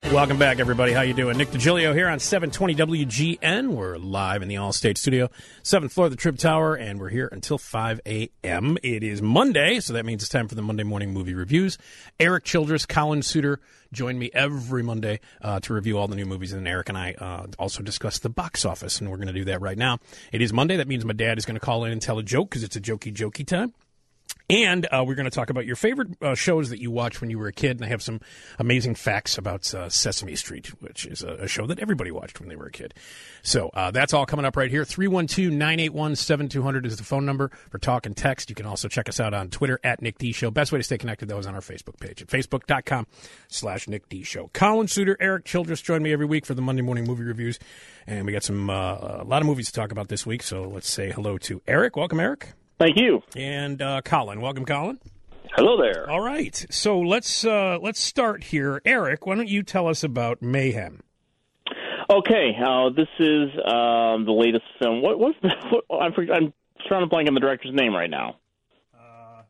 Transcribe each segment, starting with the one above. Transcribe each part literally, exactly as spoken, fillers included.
Welcome back, everybody. How you doing? Nick DiGilio here on seven twenty W G N. We're live in the All-State Studio, seventh floor of the Trib Tower, and we're here until five a.m. It is Monday, so that means it's time for the Monday Morning Movie Reviews. Eric Childress, Colin Suter join me every Monday uh, to review all the new movies, and Eric and I uh, also discuss the box office, and we're going to do that right now. It is Monday. That means my dad is going to call in and tell a joke because it's a jokey, jokey time. And uh, we're going to talk about your favorite uh, shows that you watched when you were a kid. And I have some amazing facts about uh, Sesame Street, which is a, a show that everybody watched when they were a kid. So uh, that's all coming up right here. three one two, nine eight one, seven two zero zero is the phone number for talk and text. You can also check us out on Twitter at Nick D Show. Best way to stay connected, though, is on our Facebook page at facebook.com slash Nick D Show. Colin Suter, Eric Childress join me every week for the Monday Morning Movie Reviews. And we got some uh, a lot of movies to talk about this week. So let's say hello to Eric. Welcome, Eric. Thank you. And uh, Colin. Welcome, Colin. Hello there. All right. So let's uh, let's start here. Eric, why don't you tell us about Mayhem? Okay. Uh, this is um, the latest film. What, what's the, what, I'm, I'm trying to blank on the director's name right now. Uh,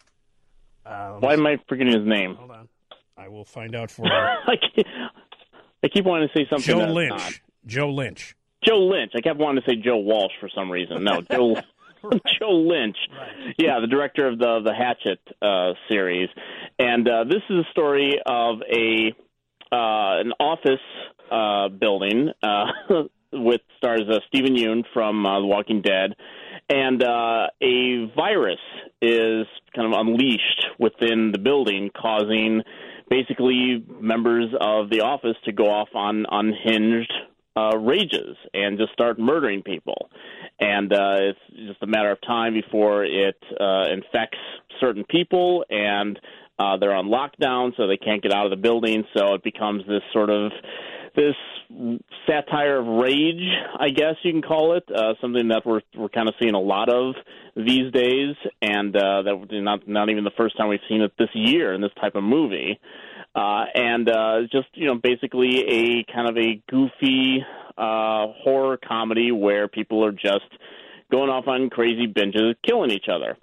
uh, Why am I forgetting his name? Hold on. I will find out for you. I, keep, I keep wanting to say something. Joe that's Lynch. not. Joe Lynch. Joe Lynch. I kept wanting to say Joe Walsh for some reason. No, Joe right. Joe Lynch. Right. Yeah, the director of the the Hatchet uh, series. And uh, this is a story of a uh, an office uh, building uh, with stars uh, Stephen Yeun from uh, The Walking Dead. And uh, a virus is kind of unleashed within the building, causing basically members of the office to go off on unhinged uh, rages and just start murdering people. And uh, it's just a matter of time before it uh, infects certain people, and uh, they're on lockdown, so they can't get out of the building. So it becomes this sort of this satire of rage, I guess you can call it, uh, something that we're we're kind of seeing a lot of these days, and uh, that not not even the first time we've seen it this year in this type of movie. Uh, and uh, just, you know, basically a kind of a goofy uh, horror comedy where people are just going off on crazy binges, killing each other.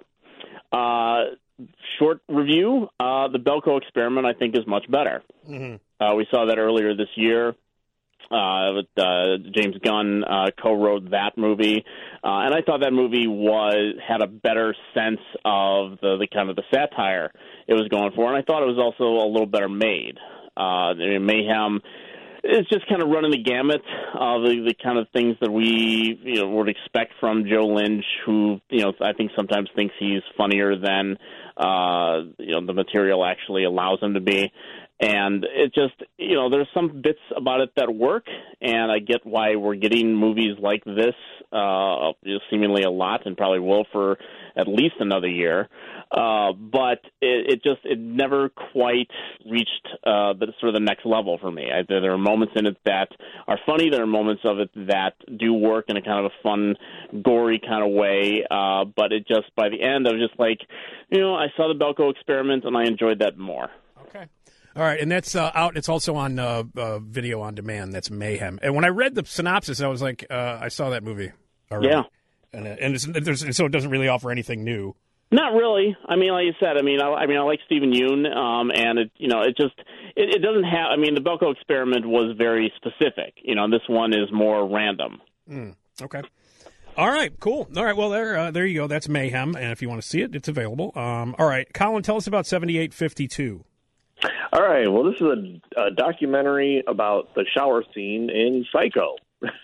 Uh, short review, uh, the Belko Experiment, I think, is much better. Mm-hmm. Uh, we saw that earlier this year. Uh, with, uh, James Gunn uh, co-wrote that movie, uh, and I thought that movie was had a better sense of the, the kind of the satire it was going for, and I thought it was also a little better made. Uh, I mean, Mayhem is just kind of running the gamut of the, the kind of things that we you know would expect from Joe Lynch, who you know I think sometimes thinks he's funnier than uh, you know the material actually allows him to be. And it just, you know, there's some bits about it that work, and I get why we're getting movies like this uh, seemingly a lot, and probably will for at least another year. Uh, but it, it just, it never quite reached uh, the sort of the next level for me. I, there are moments in it that are funny. There are moments of it that do work in a kind of a fun, gory kind of way. Uh, but it just, by the end, I was just like, you know, I saw the Belko Experiment, and I enjoyed that more. Okay. All right, and that's uh, out. It's also on uh, uh, video on demand. That's Mayhem. And when I read the synopsis, I was like, uh, I saw that movie already. Yeah, and uh, and it's, there's, so it doesn't really offer anything new. Not really. I mean, like you said, I mean, I, I mean, I like Stephen Yeun, um, and it, you know, it just it, it doesn't have. I mean, the Belko Experiment was very specific. You know, this one is more random. Mm, okay. All right, cool. All right, well, there uh, there you go. That's Mayhem, and if you want to see it, it's available. Um, all right, Colin, tell us about seventy-eight fifty-two. All right, well, this is a, a documentary about the shower scene in Psycho.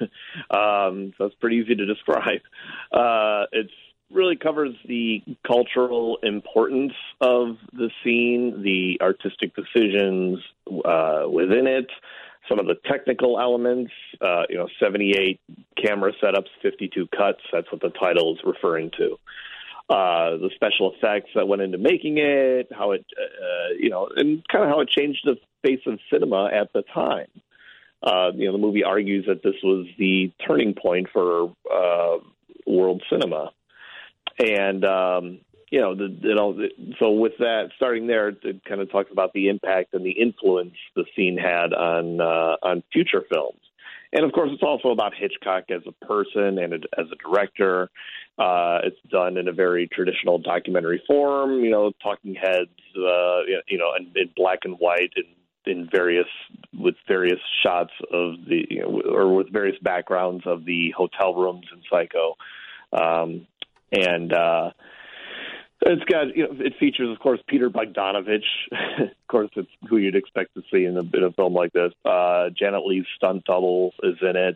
um, so it's pretty easy to describe. Uh, it really covers the cultural importance of the scene, the artistic decisions uh, within it, some of the technical elements, uh, you know, seventy-eight camera setups, fifty-two cuts. That's what the title is referring to. Uh, the special effects that went into making it, how it, uh, you know, and kind of how it changed the face of cinema at the time. Uh, you know, the movie argues that this was the turning point for uh, world cinema. And, um, you know, the, you know, so with that, starting there, it kind of talks about the impact and the influence the scene had on uh, on future films. And, of course, it's also about Hitchcock as a person and as a director. Uh, it's done in a very traditional documentary form, you know, talking heads, uh, you know, in, in black and white and in various with various shots of the you know, or with various backgrounds of the hotel rooms in Psycho, um, and uh, it's got you know it features of course Peter Bogdanovich, of course it's who you'd expect to see in a, in a film like this. Uh, Janet Leigh's stunt double is in it.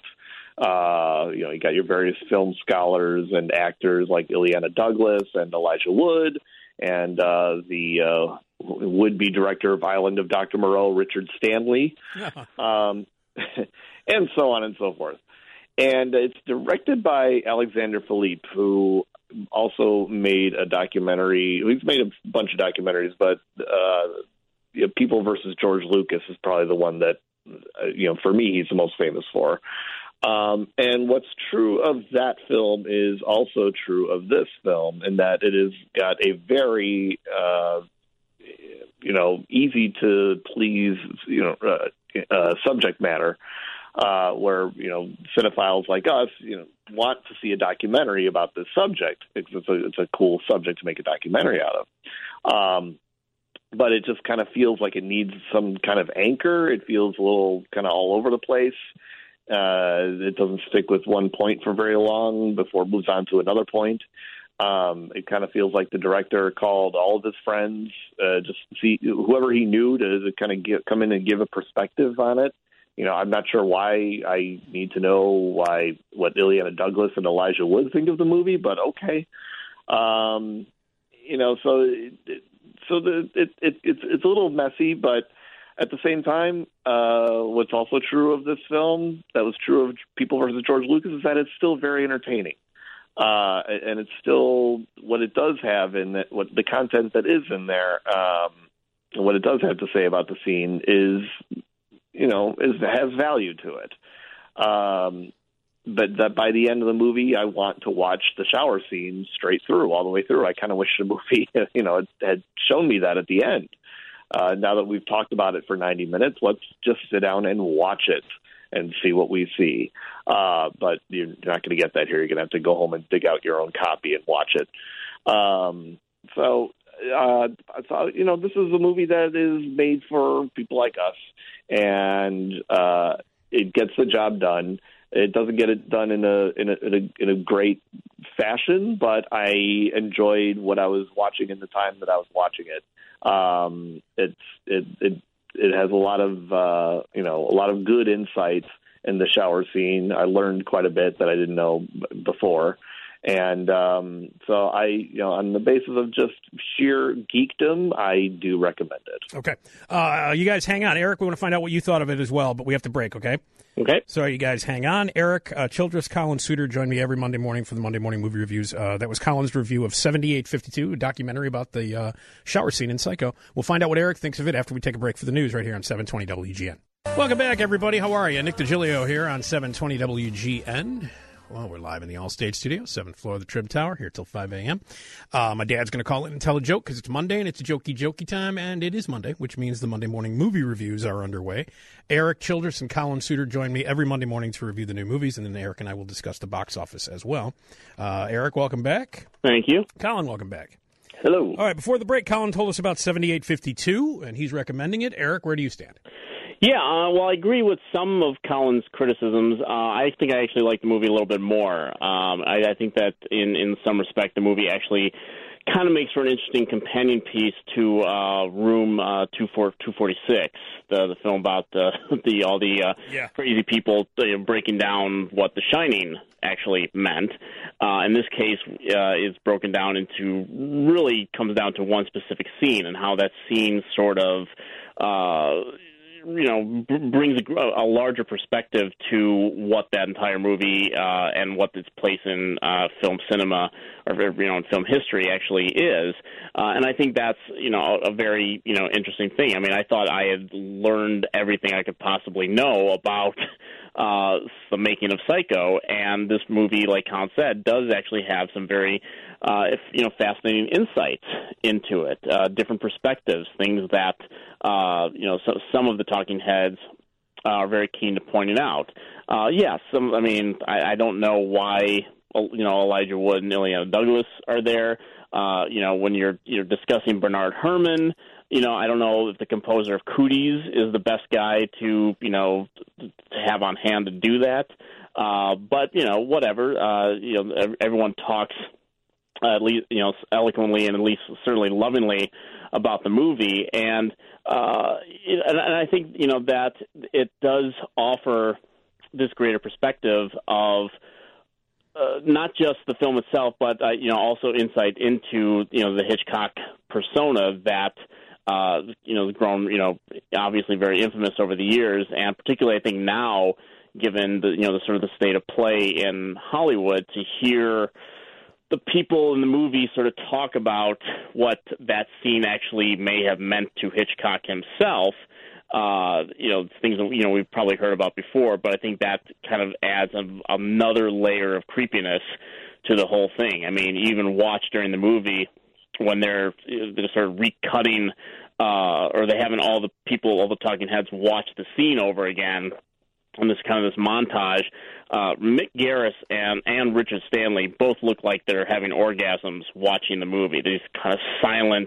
Uh, you know, you got your various film scholars and actors like Ileana Douglas and Elijah Wood, and uh, the uh, would-be director of Island of Doctor Moreau, Richard Stanley, um, and so on and so forth. And it's directed by Alexander Philippe, who also made a documentary. He's made a bunch of documentaries, but uh, you know, People versus George Lucas is probably the one that, uh, you know, for me, he's the most famous for. Um, and what's true of that film is also true of this film, in that it has got a very, uh, you know, easy to please, you know, uh, uh, subject matter, uh, where, you know, cinephiles like us, you know, want to see a documentary about this subject. It's, it's, a, it's a cool subject to make a documentary out of. Um, but it just kind of feels like it needs some kind of anchor. It feels a little kind of all over the place. Uh, it doesn't stick with one point for very long before it moves on to another point. Um, it kind of feels like the director called all of his friends, uh, just see whoever he knew to, to kind of get, come in and give a perspective on it. You know, I'm not sure why I need to know why what Ileana Douglas and Elijah Wood think of the movie, but okay. Um, you know, so it, so the it, it it's it's a little messy, but at the same time, uh, what's also true of this film, that was true of People versus George Lucas, is that it's still very entertaining. Uh, and it's still, what it does have in it, what the content that is in there, um, what it does have to say about the scene is, you know, is has value to it. Um, but that by the end of the movie, I want to watch the shower scene straight through, all the way through. I kind of wish the movie, you know, had shown me that at the end. Uh, now that we've talked about it for ninety minutes, let's just sit down and watch it and see what we see. Uh, but you're not going to get that here. You're going to have to go home and dig out your own copy and watch it. Um, so, uh, so, you know, this is a movie that is made for people like us, and uh, it gets the job done. It doesn't get it done in a in a in a, in a great fashion, but I enjoyed what I was watching in the time that I was watching it. Um, it's it, it it has a lot of uh, you know a lot of good insights in the shower scene. I learned quite a bit that I didn't know before, and um, so I you know on the basis of just sheer geekdom, I do recommend it. Okay, uh, you guys hang on, Eric. We want to find out what you thought of it as well, but we have to break. Okay. Okay. So you guys hang on. Eric uh, Childress, Colin Suter join me every Monday morning for the Monday Morning Movie Reviews. Uh, that was Colin's review of seventy-eight fifty-two, a documentary about the uh, shower scene in Psycho. We'll find out what Eric thinks of it after we take a break for the news right here on seven twenty W G N. Welcome back, everybody. How are you? Nick DiGilio here on seven twenty W G N. Well, we're live in the Allstate studio, seventh floor of the Trib Tower, here till five a.m. Uh, my dad's going to call in and tell a joke because it's Monday and it's a jokey, jokey time, and it is Monday, which means the Monday morning movie reviews are underway. Eric Childress and Colin Suter join me every Monday morning to review the new movies, and then Eric and I will discuss the box office as well. Uh, Eric, welcome back. Thank you. Colin, welcome back. Hello. All right, before the break, Colin told us about seventy-eight fifty-two, and he's recommending it. Eric, where do you stand? Yeah, uh, well, I agree with some of Colin's criticisms. Uh, I think I actually like the movie a little bit more. Um, I, I think that in, in some respect, the movie actually kind of makes for an interesting companion piece to uh, Room uh, two forty-six, the the film about the, the all the uh, yeah. crazy people uh, breaking down what The Shining actually meant. Uh, in this case, uh, is broken down into really comes down to one specific scene and how that scene sort of. Uh, you know, b- brings a, a larger perspective to what that entire movie uh, and what its place in uh, film cinema or, you know, in film history actually is. Uh, and I think that's, you know, a, a very, you know, interesting thing. I mean, I thought I had learned everything I could possibly know about uh, the making of Psycho, and this movie, like Colin said, does actually have some very, uh, if, you know, fascinating insights into it, uh, different perspectives, things that, uh, you know, so, some of the talking heads are very keen to pointing out. Uh, yes, yeah, some. I mean, I, I don't know why, you know, Elijah Wood and Ileana Douglas are there. Uh, you know, when you're you're discussing Bernard Herrmann, you know, I don't know if the composer of Cooties is the best guy to, you know, to have on hand to do that. Uh, but, you know, whatever. Uh, you know, everyone talks uh, at least, you know, eloquently and at least certainly lovingly about the movie. And, uh, and, and I think, you know, that it does offer this greater perspective of uh, not just the film itself, but, uh, you know, also insight into, you know, the Hitchcock persona that, uh, you know, has grown, you know, obviously very infamous over the years. And particularly, I think now, given the, you know, the sort of the state of play in Hollywood, to hear the people in the movie sort of talk about what that scene actually may have meant to Hitchcock himself, uh, you know, things that, you know, we've probably heard about before, but I think that kind of adds a, another layer of creepiness to the whole thing. I mean, even watch during the movie when they're, they're sort of recutting, uh, or they having all the people, all the talking heads watch the scene over again, and this kind of this montage, uh, Mick Garris and, and Richard Stanley both look like they're having orgasms watching the movie. These kind of silent,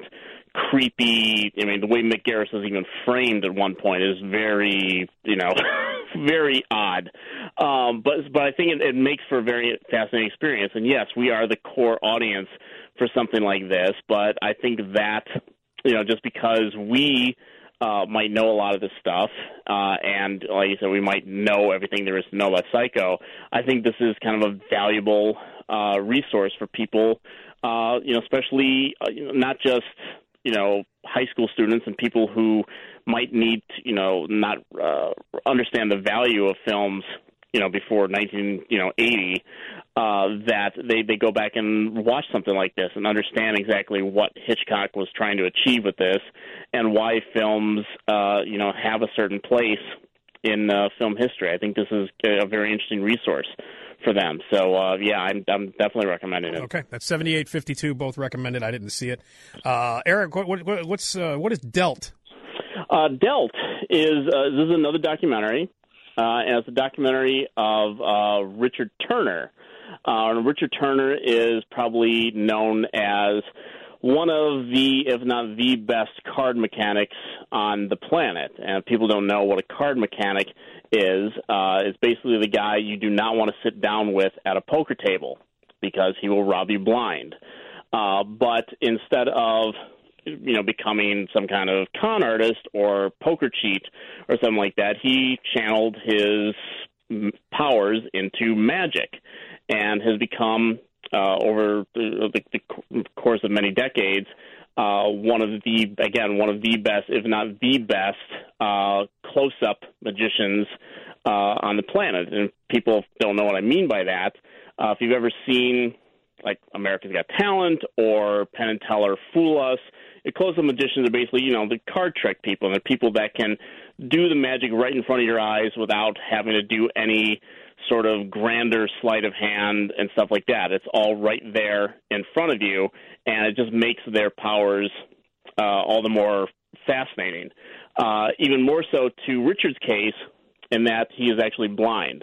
creepy, I mean, the way Mick Garris is even framed at one point is very, you know, very odd. Um, but but I think it, it makes for a very fascinating experience. And yes, we are the core audience for something like this, but I think that, you know, just because we Uh, might know a lot of this stuff, uh, and like you said, we might know everything there is to know about Psycho. I think this is kind of a valuable uh, resource for people, uh, you know, especially uh, you know, not just you know high school students and people who might need to, you know, not uh, understand the value of films, you know, before nineteen eighty. Uh, that they, they go back and watch something like this and understand exactly what Hitchcock was trying to achieve with this and why films, uh, you know, have a certain place in uh, film history. I think this is a very interesting resource for them. So, uh, yeah, I'm, I'm definitely recommending it. Okay, that's seventy-eight fifty-two, both recommended. I didn't see it. Uh, Eric, what, what, what's uh, what is Dealt? Uh, Dealt is uh, this is another documentary, uh, and it's a documentary of uh, Richard Turner. Uh, Richard Turner is probably known as one of the, if not the best card mechanics on the planet. And if people don't know what a card mechanic is, uh, it's basically the guy you do not want to sit down with at a poker table because he will rob you blind. Uh, but instead of, you know, becoming some kind of con artist or poker cheat or something like that, he channeled his powers into magic and has become, uh, over the, the, the course of many decades, uh, one of the, again, one of the best, if not the best, uh, close-up magicians uh, on the planet. And people don't know what I mean by that. Uh, if you've ever seen, like, America's Got Talent or Penn and Teller Fool Us, the close-up magicians are basically, you know, the card trick people. And they're people that can do the magic right in front of your eyes without having to do any sort of grander sleight of hand and stuff like that. It's all right there in front of you, and it just makes their powers uh, all the more fascinating. Uh, even more so to Richard's case, in that he is actually blind.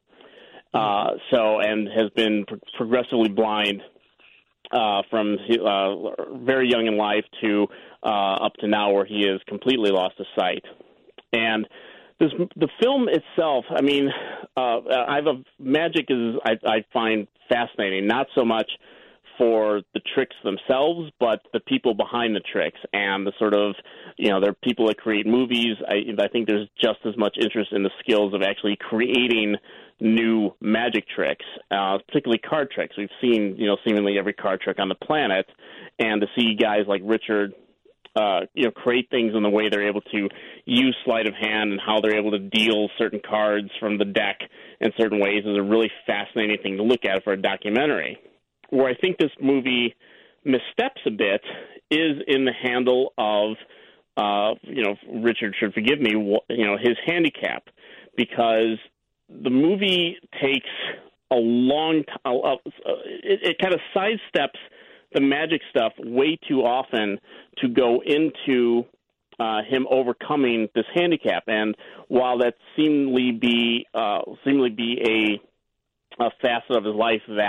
Uh, so, and has been pro- progressively blind uh, from uh, very young in life to uh, up to now, where he has completely lost his sight. And This, the film itself, I mean, uh, I've a, magic is, I, I find fascinating, not so much for the tricks themselves, but the people behind the tricks and the sort of, you know, there are people that create movies. I, I think there's just as much interest in the skills of actually creating new magic tricks, uh, particularly card tricks. We've seen, you know, seemingly every card trick on the planet, and to see guys like Richard Uh, you know, create things in the way they're able to use sleight of hand and how they're able to deal certain cards from the deck in certain ways is a really fascinating thing to look at for a documentary. Where I think this movie missteps a bit is in the handle of, uh, you know, Richard should forgive me, you know, his handicap, because the movie takes a long time, uh, it, it kind of sidesteps the magic stuff way too often to go into uh, him overcoming this handicap. And while that seemingly be uh, seemingly be a, a facet of his life that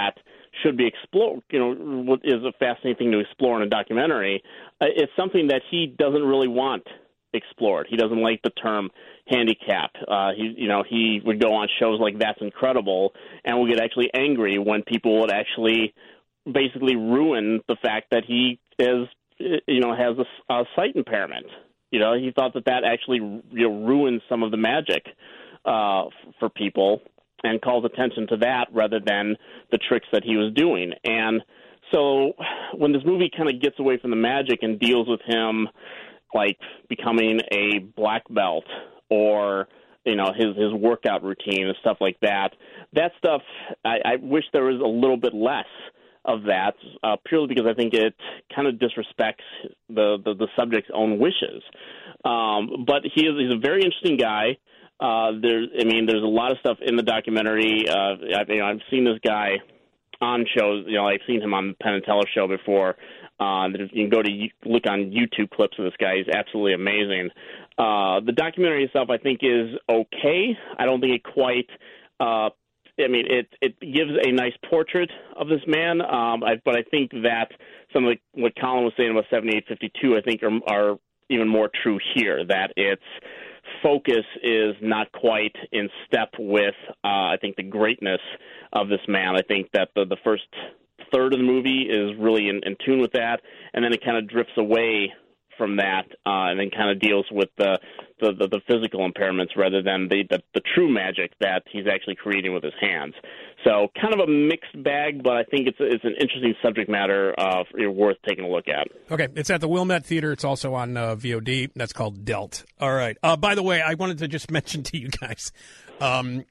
should be explored, you know, what is a fascinating thing to explore in a documentary. Uh, it's something that he doesn't really want explored. He doesn't like the term handicap. Uh, he, you know, he would go on shows like That's Incredible and would get actually angry when people would actually basically ruin the fact that he is, you know, has a, a sight impairment. You know, he thought that that actually, you know, ruins some of the magic uh, f- for people, and calls attention to that rather than the tricks that he was doing. And so when this movie kind of gets away from the magic and deals with him, like becoming a black belt or, you know, his, his workout routine and stuff like that, that stuff, I, I wish there was a little bit less of that, uh, purely because I think it kind of disrespects the, the, the subject's own wishes. Um, but he is, he's a very interesting guy. Uh, there, I mean, there's a lot of stuff in the documentary. Uh, I, you know, I've seen this guy on shows. You know, I've seen him on the Penn and Teller show before. Uh, you can go to look on YouTube clips of this guy. He's absolutely amazing. Uh, the documentary itself, I think, is okay. I don't think it quite. Uh, I mean, it it gives a nice portrait of this man. Um, I, but I think that some of the, what Colin was saying about seventy-eight fifty-two, I think, are, are even more true here. That its focus is not quite in step with, uh, I think, the greatness of this man. I think that the, the first third of the movie is really in, in tune with that, and then it kind of drifts away from that, uh, and then kind of deals with the the, the, the physical impairments rather than the, the the true magic that he's actually creating with his hands. So kind of a mixed bag, but I think it's it's an interesting subject matter uh, worth taking a look at. Okay, it's at the Wilmette Theater. It's also on uh, V O D. That's called Dealt. All right. Uh, by the way, I wanted to just mention to you guys, um,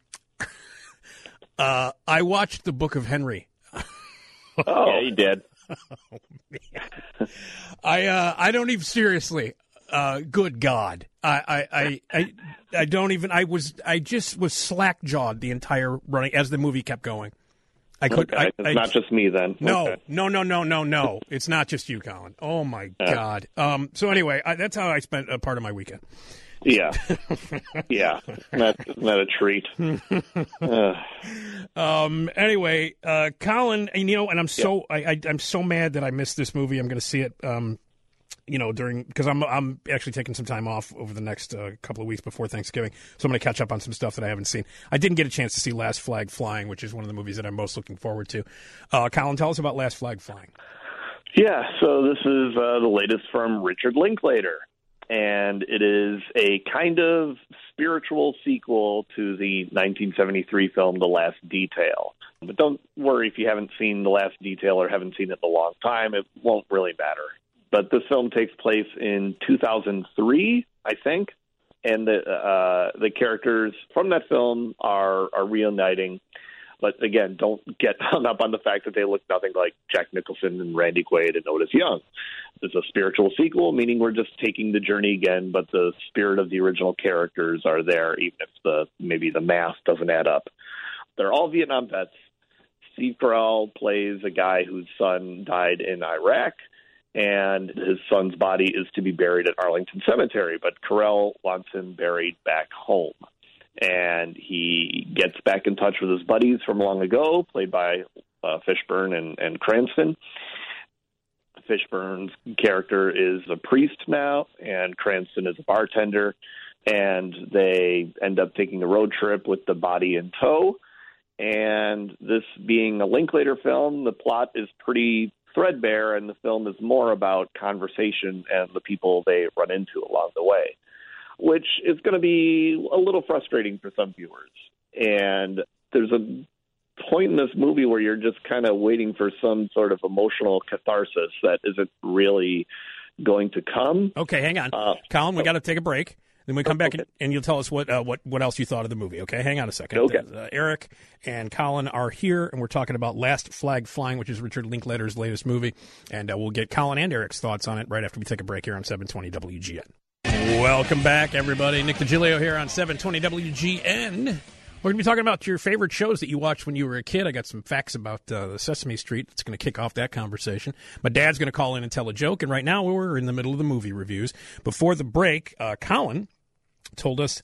uh, I watched The Book of Henry. Oh, yeah, you did. Oh, man. I uh, I don't even seriously. Uh, good God, I, I I I I don't even. I was I just was slack jawed the entire running as the movie kept going. I could. Okay. I, It's I, not just me then. No, Okay. no, no, no, no, no. It's not just you, Colin. Oh my Yeah. God. Um. So anyway, I, that's how I spent a part of my weekend. Yeah, yeah, that's not a treat. uh, Um. Anyway, uh, Colin, and, you know, and I'm so I, I I'm so mad that I missed this movie. I'm going to see it. Um. You know, during because I'm I'm actually taking some time off over the next uh, couple of weeks before Thanksgiving, so I'm going to catch up on some stuff that I haven't seen. I didn't get a chance to see Last Flag Flying, which is one of the movies that I'm most looking forward to. Uh, Colin, tell us about Last Flag Flying. yeah, so this is uh, the latest from Richard Linklater, and it is a kind of spiritual sequel to the nineteen seventy-three film The Last Detail. But don't worry if you haven't seen The Last Detail or haven't seen it in a long time; it won't really matter. But this film takes place in two thousand three, I think, and the uh, the characters from that film are are reuniting. But again, don't get hung up on the fact that they look nothing like Jack Nicholson and Randy Quaid and Otis Young. It's a spiritual sequel, meaning we're just taking the journey again, but the spirit of the original characters are there, even if the maybe the math doesn't add up. They're all Vietnam vets. Steve Carell plays a guy whose son died in Iraq, and his son's body is to be buried at Arlington Cemetery, but Carell wants him buried back home. And he gets back in touch with his buddies from long ago, played by uh, Fishburne and, and Cranston. Fishburne's character is a priest now, and Cranston is a bartender, and they end up taking a road trip with the body in tow. And this being a Linklater film, the plot is pretty threadbare, and the film is more about conversation and the people they run into along the way, which is going to be a little frustrating for some viewers. And there's a point in this movie where you're just kind of waiting for some sort of emotional catharsis that isn't really going to come. Okay, hang on. Uh, Colin, we oh. got to take a break. Then we come back okay. and, and you'll tell us what uh, what what else you thought of the movie. Okay, hang on a second. Okay. Uh, Eric and Colin are here, and we're talking about Last Flag Flying, which is Richard Linklater's latest movie, and uh, we'll get Colin and Eric's thoughts on it right after we take a break here on seven twenty W G N. Welcome back, everybody. Nick DiGilio here on seven twenty W G N. We're going to be talking about your favorite shows that you watched when you were a kid. I got some facts about uh, the Sesame Street that's going to kick off that conversation. My dad's going to call in and tell a joke, and right now we're in the middle of the movie reviews. Before the break, uh, Colin told us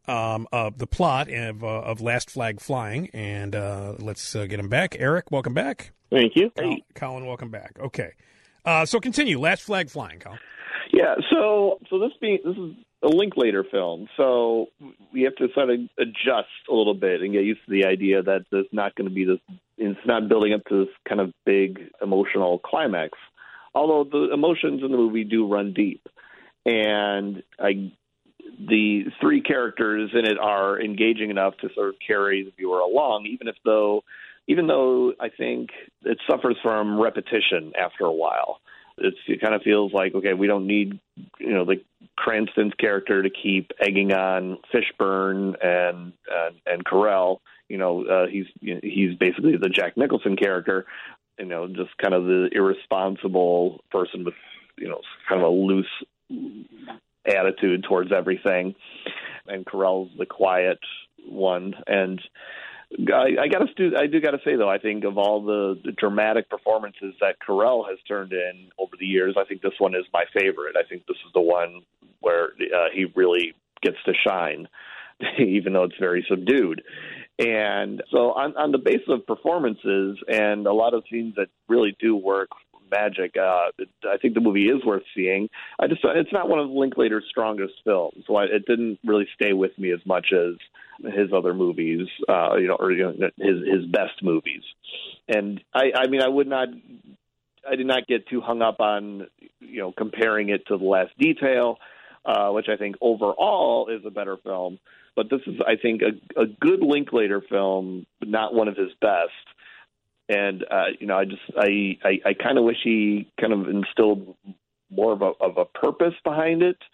um, of the plot of, uh, of Last Flag Flying. And uh, let's uh, get him back. Eric, welcome back. Thank you. Colin, Colin welcome back. Okay. Uh, so continue. Last Flag Flying, Colin. Yeah, so so this being this is a Linklater film, so we have to sort of adjust a little bit and get used to the idea that there's not going to be this. It's not building up to this kind of big emotional climax, although the emotions in the movie do run deep, and I, the three characters in it are engaging enough to sort of carry the viewer along, even if though, even though I think it suffers from repetition after a while. It's, it kind of feels like, okay, we don't need, you know, the Cranston's character to keep egging on Fishburne and and, and Carell. You know, uh, he's he's basically the Jack Nicholson character. You know, just kind of the irresponsible person with, you know, kind of a loose attitude towards everything. And Carell's the quiet one. And I, I got to, I do got to say though, I think of all the, the dramatic performances that Carell has turned in over the years, I think this one is my favorite. I think this is the one where uh, he really gets to shine, even though it's very subdued. And so, on, on the basis of performances and a lot of scenes that really do work magic, uh, it, I think the movie is worth seeing. I just, it's not one of Linklater's strongest films, so I, it didn't really stay with me as much as his other movies, uh, you know, or you know, his his best movies. And I, I mean, I would not, I did not get too hung up on, you know, comparing it to The Last Detail, uh, which I think overall is a better film. But this is, I think, a, a good Linklater film, but not one of his best. And uh, you know, I just, I, I, I kind of wish he kind of instilled more of a of a purpose behind it.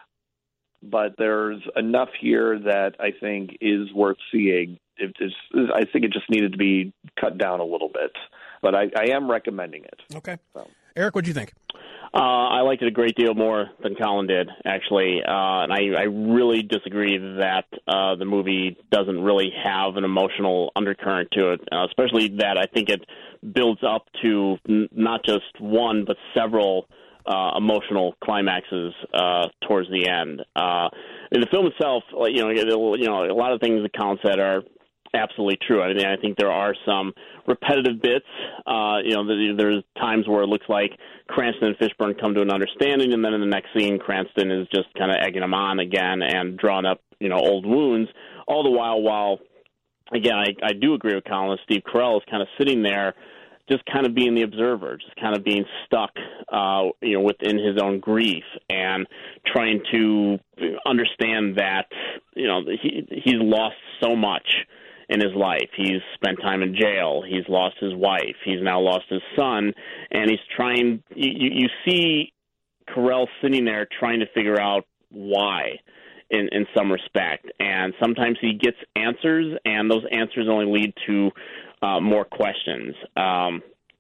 But there's enough here that I think is worth seeing. It just, I think it just needed to be cut down a little bit. But I, I am recommending it. Okay. So. Eric, what do you think? Uh, I liked it a great deal more than Colin did, actually. Uh, and I, I really disagree that uh, the movie doesn't really have an emotional undercurrent to it, uh, especially that I think it builds up to n- not just one, but several Uh, emotional climaxes uh, towards the end. Uh, in the film itself, you know, you know, a lot of things that Colin said are absolutely true. I mean, I think there are some repetitive bits. Uh, you know, there's times where it looks like Cranston and Fishburne come to an understanding, and then in the next scene, Cranston is just kind of egging them on again and drawing up, you know, old wounds. All the while, while again, I, I do agree with Colin. Steve Carell is kind of sitting there, just kind of being the observer, just kind of being stuck, uh, you know, within his own grief and trying to understand that, you know, he he's lost so much in his life. He's spent time in jail. He's lost his wife. He's now lost his son, and he's trying. You, you see Carell sitting there trying to figure out why. In, in some respect, and sometimes he gets answers, and those answers only lead to uh, more questions. Um,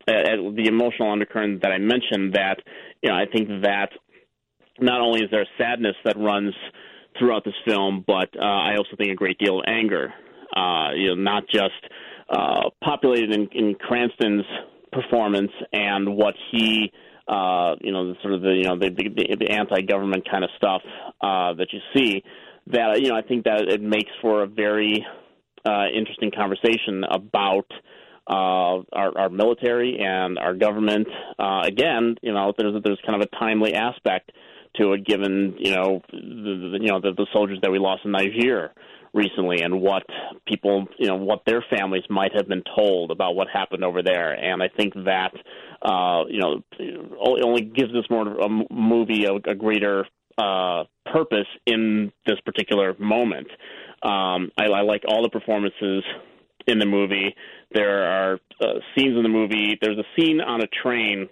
the emotional undercurrent that I mentioned, that you know, I think that not only is there sadness that runs throughout this film, but uh, I also think a great deal of anger. Uh, you know, not just uh, populated in, in Cranston's performance and what he. Uh, you know, the sort of the you know the the, the anti-government kind of stuff uh, that you see. That you know, I think that it makes for a very uh, interesting conversation about uh, our, our military and our government. Uh, again, you know, there's there's kind of a timely aspect to it, given you know the, the you know the, the soldiers that we lost in Niger recently, and what people, you know, what their families might have been told about what happened over there. And I think that, uh, you know, it only gives this more a movie a, a greater uh, purpose in this particular moment. Um, I, I like all the performances in the movie. There are uh, scenes in the movie. There's a scene on a train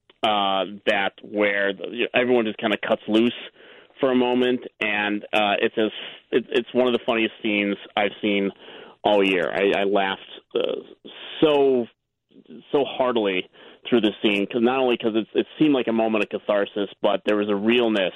uh, that where the, you know, everyone just kind of cuts loose for a moment, and uh, it's as it, it's one of the funniest scenes I've seen all year. I, I laughed uh, so so heartily through this scene, because not only because it seemed like a moment of catharsis, but there was a realness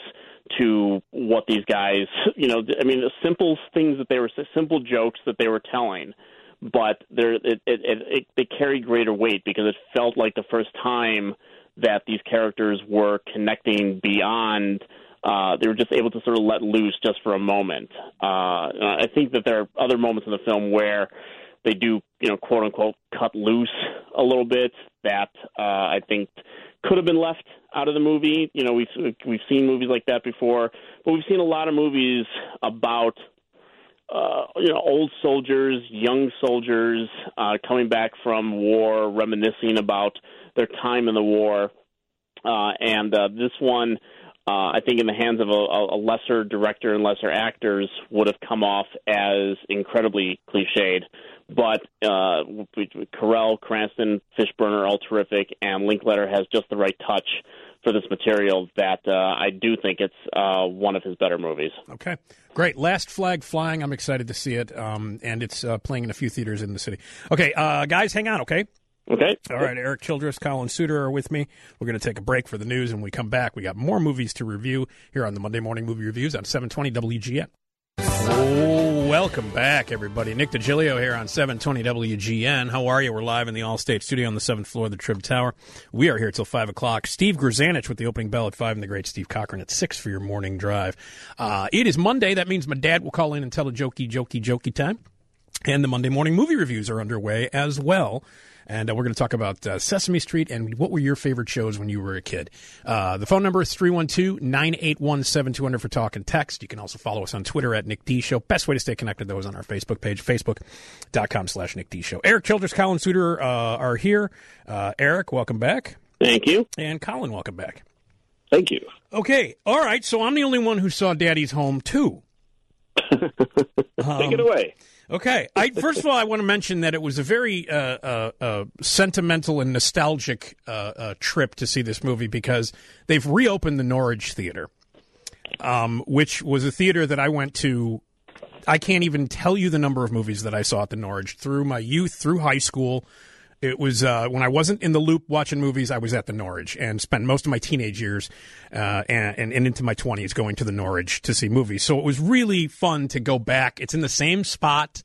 to what these guys, you know, I mean, the simple things that they were, simple jokes that they were telling, but there it, it, it, it they carried greater weight because it felt like the first time that these characters were connecting beyond uh, they were just able to sort of let loose just for a moment. Uh, I think that there are other moments in the film where they do, you know, quote unquote, cut loose a little bit that uh, I think could have been left out of the movie. You know, we've we've seen movies like that before, but we've seen a lot of movies about uh, you know old soldiers, young soldiers uh, coming back from war, reminiscing about their time in the war, uh, and uh, this one. Uh, I think in the hands of a, a lesser director and lesser actors would have come off as incredibly cliched. But uh, Carell, Cranston, Fishburne, all terrific, and Linklater has just the right touch for this material that uh, I do think it's uh, one of his better movies. Okay, great. Last Flag Flying. I'm excited to see it, um, and it's uh, playing in a few theaters in the city. Okay, uh, guys, hang on, okay? Okay. All right, Eric Childress, Colin Suter are with me. We're going to take a break for the news, and when we come back, we got more movies to review here on the Monday Morning Movie Reviews on seven twenty W G N. Oh, welcome back, everybody. Nick DiGilio here on seven twenty W G N. How are you? We're live in the All-State Studio on the seventh floor of the Trib Tower. We are here till five o'clock. Steve Grzanich with the opening bell at five, and the great Steve Cochran at six for your morning drive. Uh, it is Monday. That means my dad will call in and tell a jokey, jokey, jokey time. And the Monday Morning Movie Reviews are underway as well. And uh, we're going to talk about uh, Sesame Street and what were your favorite shows when you were a kid. Uh, the phone number is three one two, nine eight one, seven two zero zero for talk and text. You can also follow us on Twitter at Nick D Show. Best way to stay connected, though, is on our Facebook page, facebook.com slash Nick D Show. Eric Childress, Colin Suter uh, are here. Uh, Eric, welcome back. Thank you. And Colin, welcome back. Thank you. Okay, all right, so I'm the only one who saw Daddy's Home, too. um, Take it away. Okay. I, first of all, I want to mention that it was a very uh, uh, uh, sentimental and nostalgic uh, uh, trip to see this movie because they've reopened the Norwich Theater, um, which was a theater that I went to. I can't even tell you the number of movies that I saw at the Norwich through my youth, through high school. It was uh, when I wasn't in the loop watching movies, I was at the Norwich and spent most of my teenage years uh, and, and, and into my twenties going to the Norwich to see movies. So it was really fun to go back. It's in the same spot,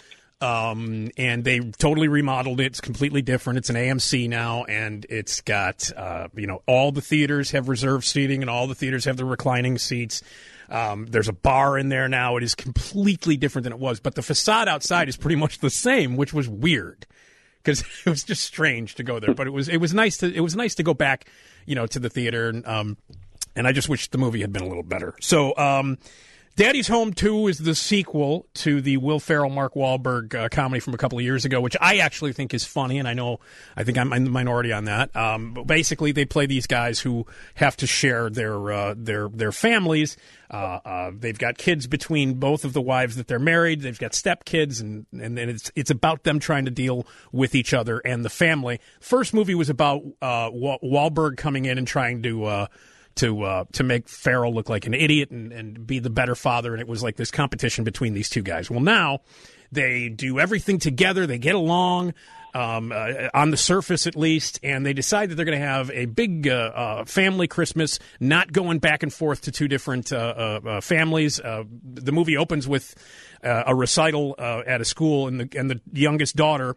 um, and they totally remodeled it. It's completely different. It's an A M C now, and it's got, uh, you know, all the theaters have reserved seating and all the theaters have the reclining seats. Um, there's a bar in there now. It is completely different than it was, but the facade outside is pretty much the same, which was weird. Because it was just strange to go there, but it was it was nice to it was nice to go back, you know, to the theater, and, um, and I just wish the movie had been a little better. So, um, Daddy's Home two is the sequel to the Will Ferrell, Mark Wahlberg uh, comedy from a couple of years ago, which I actually think is funny, and I know I think I'm in the minority on that. Um, but basically, they play these guys who have to share their uh, their their families. Uh, uh, they've got kids between both of the wives that they're married. They've got stepkids, and and it's it's about them trying to deal with each other and the family. First movie was about uh, Wahlberg coming in and trying to. Uh, to uh, to make Ferrell look like an idiot and, and be the better father, and it was like this competition between these two guys. Well, now they do everything together. They get along, um, uh, on the surface at least, and they decide that they're going to have a big uh, uh, family Christmas, not going back and forth to two different uh, uh, uh, families. Uh, the movie opens with uh, a recital uh, at a school, and the, and the youngest daughter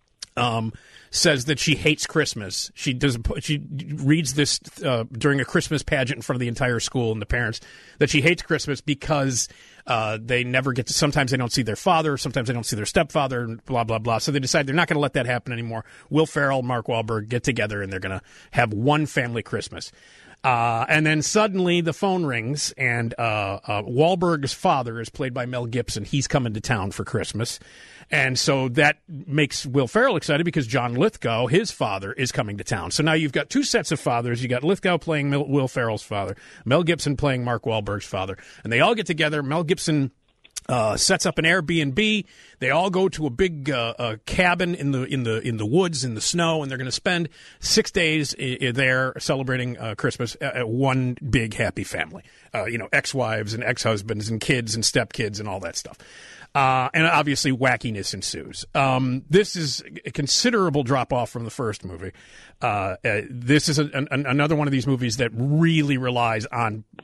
Um, says that she hates Christmas. She does. She reads this uh, during a Christmas pageant in front of the entire school and the parents that she hates Christmas because uh, they never get to. Sometimes they don't see their father. Sometimes they don't see their stepfather. And blah blah blah. So they decide they're not going to let that happen anymore. Will Ferrell, Mark Wahlberg get together and they're going to have one family Christmas. Uh, and then suddenly the phone rings, and uh, uh, Wahlberg's father is played by Mel Gibson. He's coming to town for Christmas. And so that makes Will Ferrell excited because John Lithgow, his father, is coming to town. So now you've got two sets of fathers. You got Lithgow playing Mil- Will Ferrell's father, Mel Gibson playing Mark Wahlberg's father. And they all get together. Mel Gibson Uh, sets up an Airbnb. They all go to a big uh, uh, cabin in the in the in the woods in the snow, and they're going to spend six days I- I there celebrating uh, Christmas at, at one big happy family. Uh, you know, ex-wives and ex-husbands and kids and stepkids and all that stuff. Uh, and obviously, wackiness ensues. Um, this is a considerable drop off from the first movie. Uh, uh, this is a, an, another one of these movies that really relies on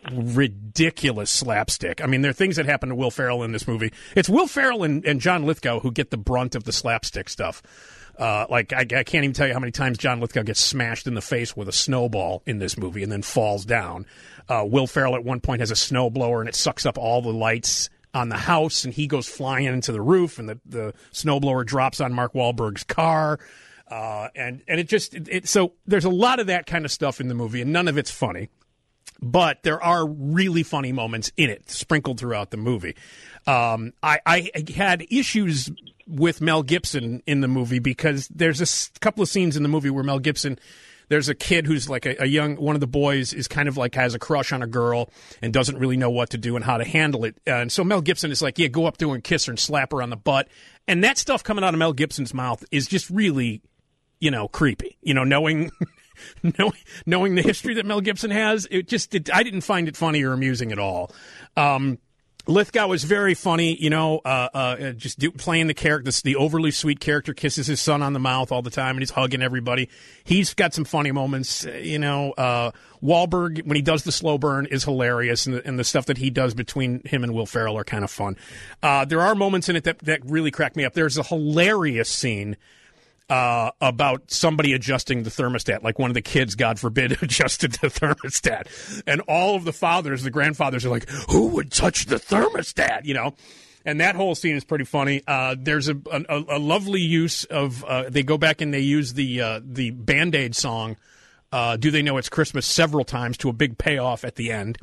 ridiculous slapstick. I mean, there are things that happen to Will Ferrell in this movie. It's Will Ferrell and, and John Lithgow who get the brunt of the slapstick stuff. Uh, like, I, I can't even tell you how many times John Lithgow gets smashed in the face with a snowball in this movie and then falls down. Uh, Will Ferrell at one point has a snowblower and it sucks up all the lights on the house, and he goes flying into the roof, and the, the snowblower drops on Mark Wahlberg's car. Uh, and, and it just, it, it, so there's a lot of that kind of stuff in the movie, and none of it's funny. But there are really funny moments in it, sprinkled throughout the movie. Um, I, I had issues with Mel Gibson in the movie because there's a couple of scenes in the movie where Mel Gibson, there's a kid who's like a, a young, one of the boys is kind of like has a crush on a girl and doesn't really know what to do and how to handle it. Uh, and so Mel Gibson is like, yeah, go up to her and kiss her and slap her on the butt. And that stuff coming out of Mel Gibson's mouth is just really, you know, creepy. You know, knowing... Knowing, knowing the history that Mel Gibson has, it just it, I didn't find it funny or amusing at all. Um, Lithgow was very funny, you know, uh, uh, just do, playing the character, the overly sweet character, kisses his son on the mouth all the time, and he's hugging everybody. He's got some funny moments, you know. Uh, Wahlberg, when he does the slow burn, is hilarious, and the, and the stuff that he does between him and Will Ferrell are kind of fun. Uh, there are moments in it that, that really crack me up. There's a hilarious scene Uh, about somebody adjusting the thermostat, like one of the kids, God forbid, adjusted the thermostat. And all of the fathers, the grandfathers are like, who would touch the thermostat, you know? And that whole scene is pretty funny. Uh, there's a, a, a lovely use of, uh, they go back and they use the, uh, the Band-Aid song, uh, Do They Know It's Christmas, several times to a big payoff at the end.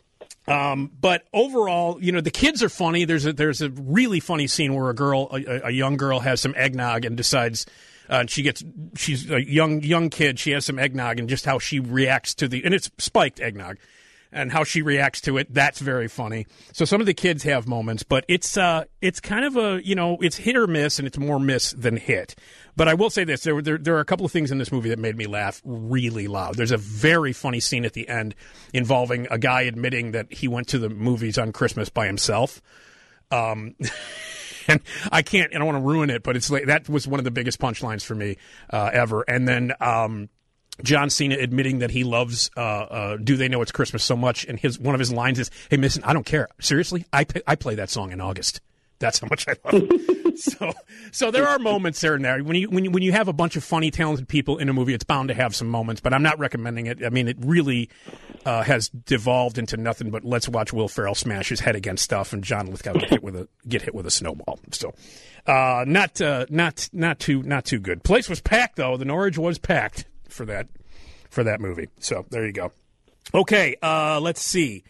Um, but overall, you know, the kids are funny. There's a, there's a really funny scene where a girl, a, a young girl has some eggnog and decides, Uh, she gets, she's a young, young kid. She has some eggnog, and just how she reacts to the, and it's spiked eggnog, and how she reacts to it. That's very funny. So some of the kids have moments, but it's, uh, it's kind of a, you know, it's hit or miss, and it's more miss than hit. But I will say this, there, there, there are a couple of things in this movie that made me laugh really loud. There's a very funny scene at the end involving a guy admitting that he went to the movies on Christmas by himself. Um, And I can't, I don't want to ruin it, but it's like, that was one of the biggest punchlines for me uh, ever. And then um, John Cena admitting that he loves uh, uh, Do They Know It's Christmas so much, and his one of his lines is, hey, listen, I don't care. Seriously, I pay, I play that song in August. That's how much I love it. so, so there are moments there and there. When you, when you when you have a bunch of funny, talented people in a movie, it's bound to have some moments. But I'm not recommending it. I mean, it really uh, has devolved into nothing but let's watch Will Ferrell smash his head against stuff and John Lithgow get hit with a get hit with a snowball. So, uh, not uh, not not too not too good. Place was packed though. The Norwich was packed for that for that movie. So there you go. Okay, uh, let's see.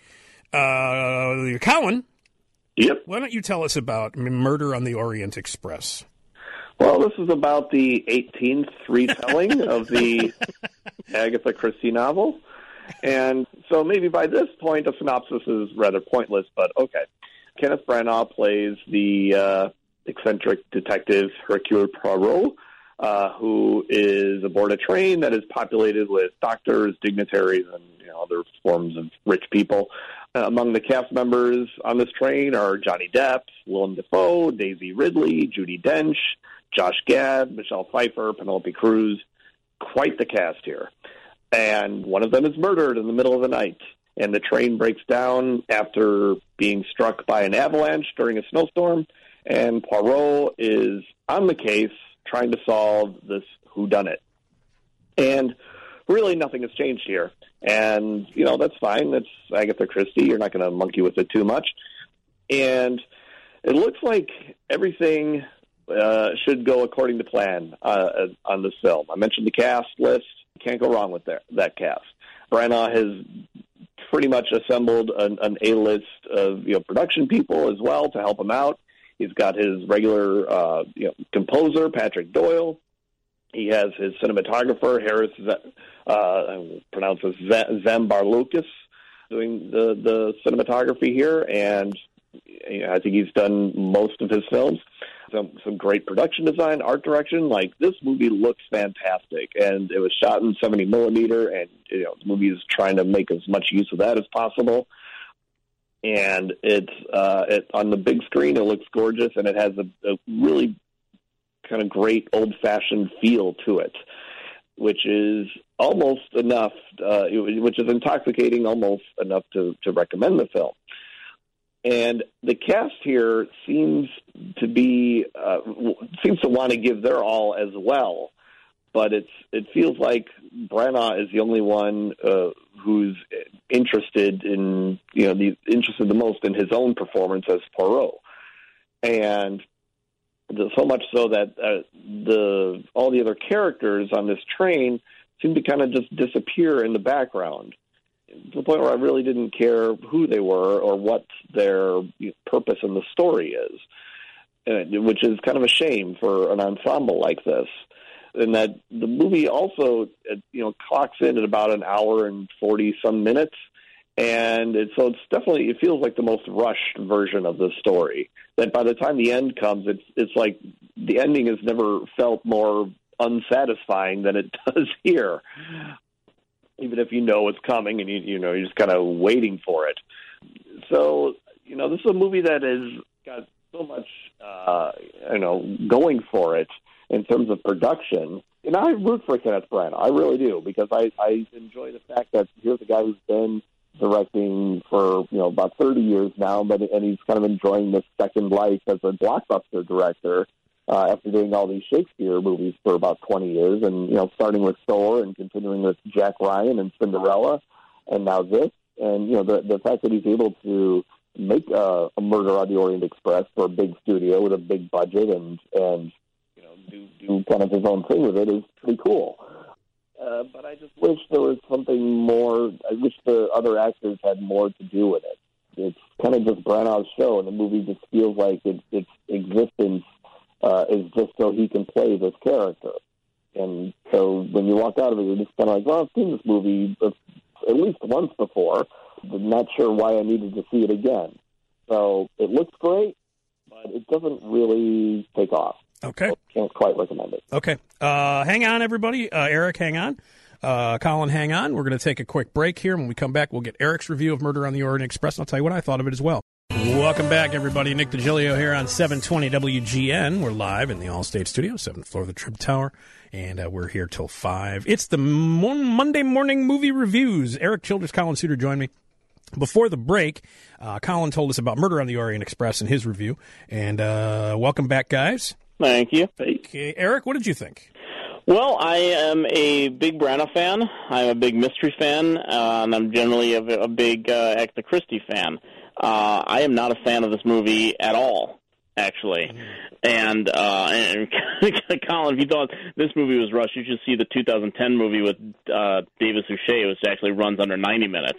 Uh, Colin. Yep. Why don't you tell us about Murder on the Orient Express? Well, this is about the eighteenth retelling of the Agatha Christie novel. And so maybe by this point, a synopsis is rather pointless, but okay. Kenneth Branagh plays the uh, eccentric detective Hercule Poirot, uh, who is aboard a train that is populated with doctors, dignitaries, and you know, other forms of rich people. Uh, among the cast members on this train are Johnny Depp, Willem Dafoe, Daisy Ridley, Judi Dench, Josh Gad, Michelle Pfeiffer, Penelope Cruz. Quite the cast here. And one of them is murdered in the middle of the night. And the train breaks down after being struck by an avalanche during a snowstorm. And Poirot is on the case trying to solve this whodunit. And really nothing has changed here. And, you know, that's fine. That's Agatha Christie. You're not going to monkey with it too much. And it looks like everything uh, should go according to plan uh, on this film. I mentioned the cast list. Can't go wrong with that, that cast. Branagh has pretty much assembled an, an A-list of, you know, production people as well to help him out. He's got his regular uh, you know, composer, Patrick Doyle. He has his cinematographer, Harris, uh, I pronounce this Zambarloukas, doing the, the cinematography here, and you know, I think he's done most of his films. Some, some great production design, art direction. Like, this movie looks fantastic, and it was shot in seventy millimeter, and you know, the movie is trying to make as much use of that as possible. And it's uh, it, on the big screen, it looks gorgeous, and it has a, a really kind of great old-fashioned feel to it. which is almost enough, uh, which is intoxicating almost enough to, to recommend the film. And the cast here seems to be uh, seems to want to give their all as well, but it's it feels like Branagh is the only one uh, who's interested in you know the interested the most in his own performance as Poirot, and the, so much so that uh, the all the other characters on this train seem to kind of just disappear in the background, to the point where I really didn't care who they were or what their purpose in the story is, uh, which is kind of a shame for an ensemble like this. And that the movie also, uh, you know, clocks in at about an hour and forty some minutes, and it, so it's definitely it feels like the most rushed version of the story. That by the time the end comes, it's it's like the ending has never felt more unsatisfying than it does here. Even if you know it's coming and you you know you're just kind of waiting for it. So you know this is a movie that has got so much uh, you know going for it in terms of production. And I root for Kenneth Branagh, I really do, because I, I enjoy the fact that here's a guy who's been directing for you know about thirty years now, but and he's kind of enjoying this second life as a blockbuster director. Uh, after doing all these Shakespeare movies for about twenty years, and you know, starting with Thor and continuing with Jack Ryan and Cinderella, and now this, and you know, the the fact that he's able to make a, a Murder on the Orient Express for a big studio with a big budget and and you know do do kind of his own thing with it is pretty cool. Uh, but I just wish there was something more. I wish the other actors had more to do with it. It's kind of just Branagh's show, and the movie just feels like it, its existence Uh, is just so he can play this character. And so when you walk out of it, you're just kind of like, well, I've seen this movie at least once before, but not sure why I needed to see it again. So it looks great, but it doesn't really take off. Okay. So I can't quite recommend it. Okay. Uh, hang on, everybody. Uh, Eric, hang on. Uh, Colin, hang on. We're going to take a quick break here. When we come back, we'll get Eric's review of Murder on the Orient Express, and I'll tell you what I thought of it as well. Welcome back, everybody. Nick DiGilio here on seven twenty W G N. We're live in the Allstate Studio, seventh floor of the Trib Tower, and uh, we're here till five. It's the mo- Monday morning movie reviews. Eric Childress, Colin Suter join me. Before the break, uh, Colin told us about Murder on the Orient Express in his review, and uh, welcome back, guys. Thank you. Okay, Eric, what did you think? Well, I am a big Branagh fan. I'm a big mystery fan, uh, and I'm generally a, a big uh, Agatha Christie fan. Uh, I am not a fan of this movie at all, actually. And, uh, and Colin, if you thought this movie was rushed, you should see the two thousand ten movie with uh, David Suchet, which actually runs under ninety minutes.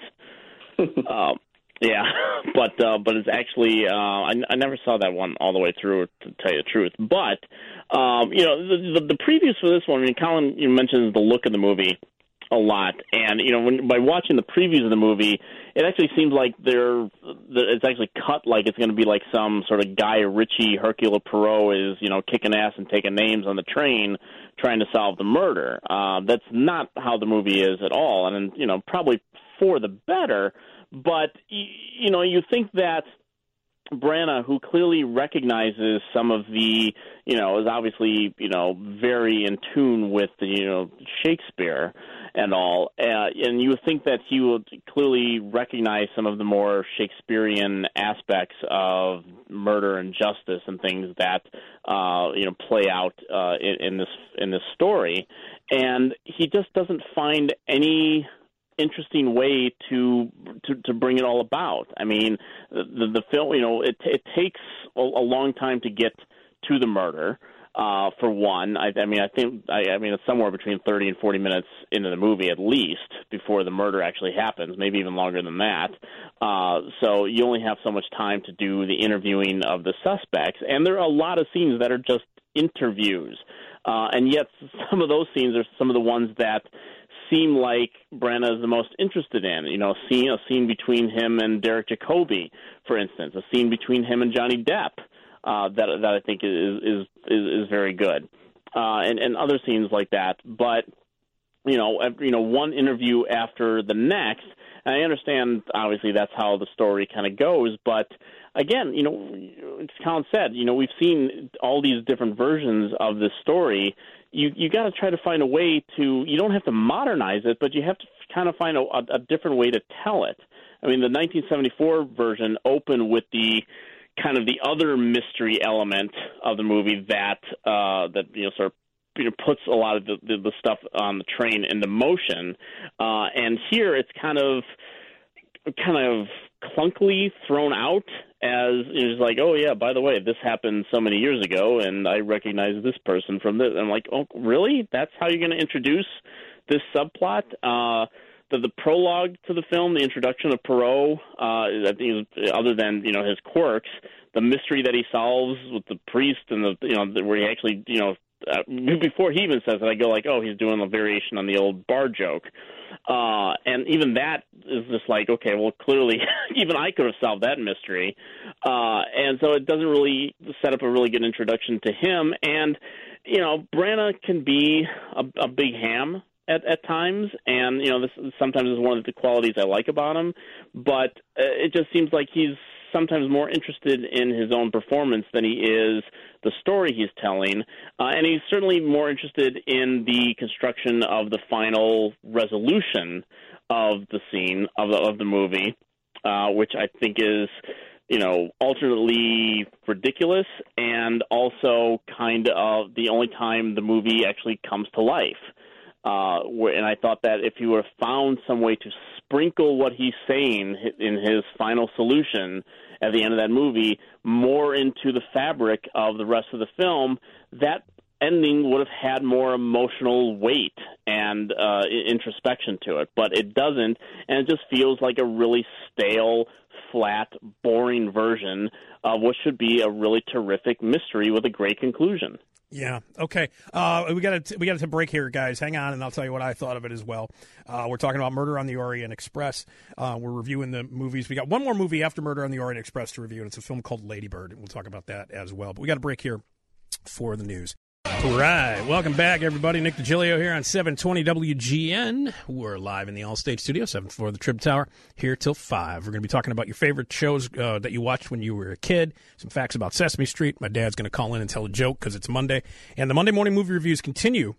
um, yeah, but uh, but it's actually uh, I, I never saw that one all the way through, to tell you the truth. But um, you know, the, the, the previews for this one, I mean, Colin, you mentioned the look of the movie a lot, and you know, when, by watching the previews of the movie, it actually seems like they're it's actually cut like it's going to be like some sort of Guy Ritchie Hercule Poirot is you know kicking ass and taking names on the train trying to solve the murder. Uh, that's not how the movie is at all, and you know probably for the better. But you know you think that Branagh, who clearly recognizes some of the, you know, is obviously, you know, very in tune with, the, you know, Shakespeare and all, uh, and you would think that he would clearly recognize some of the more Shakespearean aspects of murder and justice and things that, uh, you know, play out uh, in, in this in this story, and he just doesn't find any interesting way to, to to bring it all about. I mean, the, the film, you know, it it takes a, a long time to get to the murder. Uh, for one, I, I mean, I think, I, I mean, it's somewhere between thirty and forty minutes into the movie at least before the murder actually happens, maybe even longer than that. Uh, so you only have so much time to do the interviewing of the suspects, and there are a lot of scenes that are just interviews, uh, and yet some of those scenes are some of the ones that seem like Branagh is the most interested in. You know, a scene, a scene between him and Derek Jacobi, for instance, a scene between him and Johnny Depp. Uh, that that I think is is is, is very good, uh, and and other scenes like that. But you know, every, you know, one interview after the next. And I understand, obviously, that's how the story kind of goes. But again, you know, as Colin said, you know, we've seen all these different versions of this story you you got to try to find a way to. You don't have to modernize it, but you have to kind of find a, a different way to tell it. I mean, the nineteen seventy-four version opened with the kind of the other mystery element of the movie that uh, that you know sort of you know puts a lot of the, the, the stuff on the train into motion, uh, and here it's kind of kind of clunkily thrown out as it's like, oh yeah, by the way, this happened so many years ago, and I recognize this person from this. I'm like, oh really? That's how you're going to introduce this subplot? Uh, the, the prologue to the film, the introduction of Poirot, uh, I think, other than you know his quirks, the mystery that he solves with the priest and the you know where he actually you know. Uh, before he even says it, I go like, oh, he's doing a variation on the old bar joke. Uh, and even that is just like, okay, well, clearly even I could have solved that mystery. Uh, and so it doesn't really set up a really good introduction to him. And, you know, Branagh can be a, a big ham at, at times. And, you know, this sometimes is one of the qualities I like about him. But uh, it just seems like he's sometimes more interested in his own performance than he is the story he's telling, uh, and he's certainly more interested in the construction of the final resolution of the scene of the, of the movie, uh, which I think is, you know, alternately ridiculous and also kind of the only time the movie actually comes to life. Uh, where, and I thought that if he would have found some way to sprinkle what he's saying in his final solution at the end of that movie more into the fabric of the rest of the film, that ending would have had more emotional weight and uh, introspection to it. But it doesn't, and it just feels like a really stale, flat, boring version of what should be a really terrific mystery with a great conclusion. Yeah. Okay. Uh, we got to we got to break here, guys. Hang on, and I'll tell you what I thought of it as well. Uh, we're talking about Murder on the Orient Express. Uh, we're reviewing the movies. We got one more movie after Murder on the Orient Express to review, and it's a film called Lady Bird. We'll talk about that as well. But we got to break here for the news. All right. Welcome back, everybody. Nick DiGilio here on seven twenty W G N. We're live in the Allstate Studio, seventh floor of the Trib Tower, here till five. We're going to be talking about your favorite shows uh, that you watched when you were a kid, some facts about Sesame Street. My dad's going to call in and tell a joke because it's Monday. And the Monday morning movie reviews continue.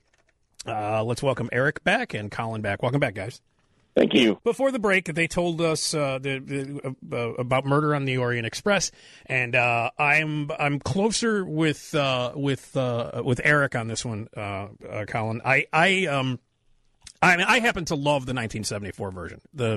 Uh, let's welcome Eric back and Colin back. Welcome back, guys. Thank you. Before the break, they told us uh, the, the, uh, about Murder on the Orient Express, and uh, I'm I'm closer with uh, with uh, with Eric on this one, uh, uh, Colin. I I um I mean, I happen to love the nineteen seventy-four version. The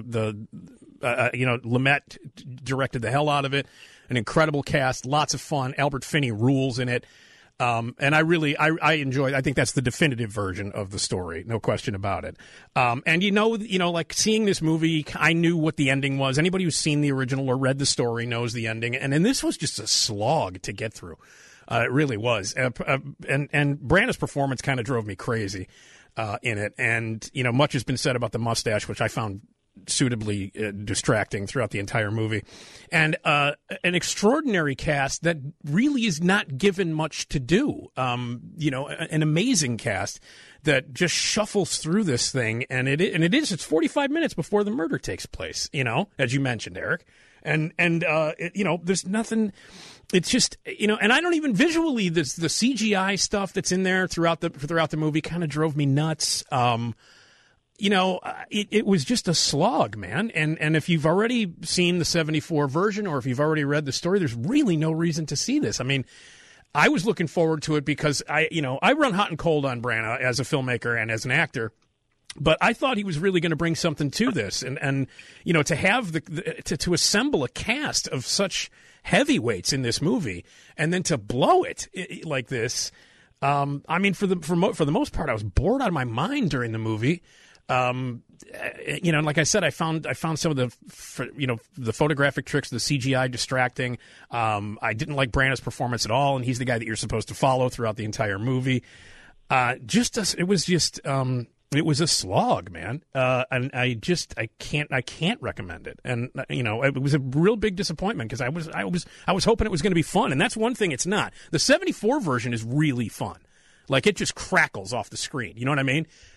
the uh, you know Lumet directed the hell out of it. An incredible cast, lots of fun. Albert Finney rules in it. Um, and I really, I, I enjoy, I think that's the definitive version of the story. No question about it. Um, and you know, you know, like seeing this movie, I knew what the ending was. Anybody who's seen the original or read the story knows the ending. And then this was just a slog to get through. Uh, it really was. Uh, uh, and, and Branagh's performance kind of drove me crazy, uh, in it. And, you know, much has been said about the mustache, which I found suitably uh, distracting throughout the entire movie, and uh, an extraordinary cast that really is not given much to do. Um, you know, an amazing cast that just shuffles through this thing, and it and it is it's forty-five minutes before the murder takes place. You know, as you mentioned, Eric, and and uh, it, you know, there's nothing. It's just, you know, and I don't even visually this the C G I stuff that's in there throughout the throughout the movie kind of drove me nuts. Um, You know, it, it was just a slog, man. And and if you've already seen the seventy-four version or if you've already read the story, there's really no reason to see this. I mean, I was looking forward to it because I, you know, I run hot and cold on Branagh as a filmmaker and as an actor. But I thought he was really going to bring something to this, and and you know, to have the, the to to assemble a cast of such heavyweights in this movie, and then to blow it, it like this. Um, I mean, for the for mo- for the most part, I was bored out of my mind during the movie. Um, you know, like I said, I found I found some of the, you know, the photographic tricks, the C G I distracting. Um, I didn't like Branagh's performance at all, and he's the guy that you're supposed to follow throughout the entire movie. Uh, just a, it was just um, it was a slog, man. Uh, and I just I can't I can't recommend it. And you know, it was a real big disappointment because I was I was I was hoping it was going to be fun, and that's one thing it's not. The seventy-four version is really fun. Like, it just crackles off the screen. You know what I mean?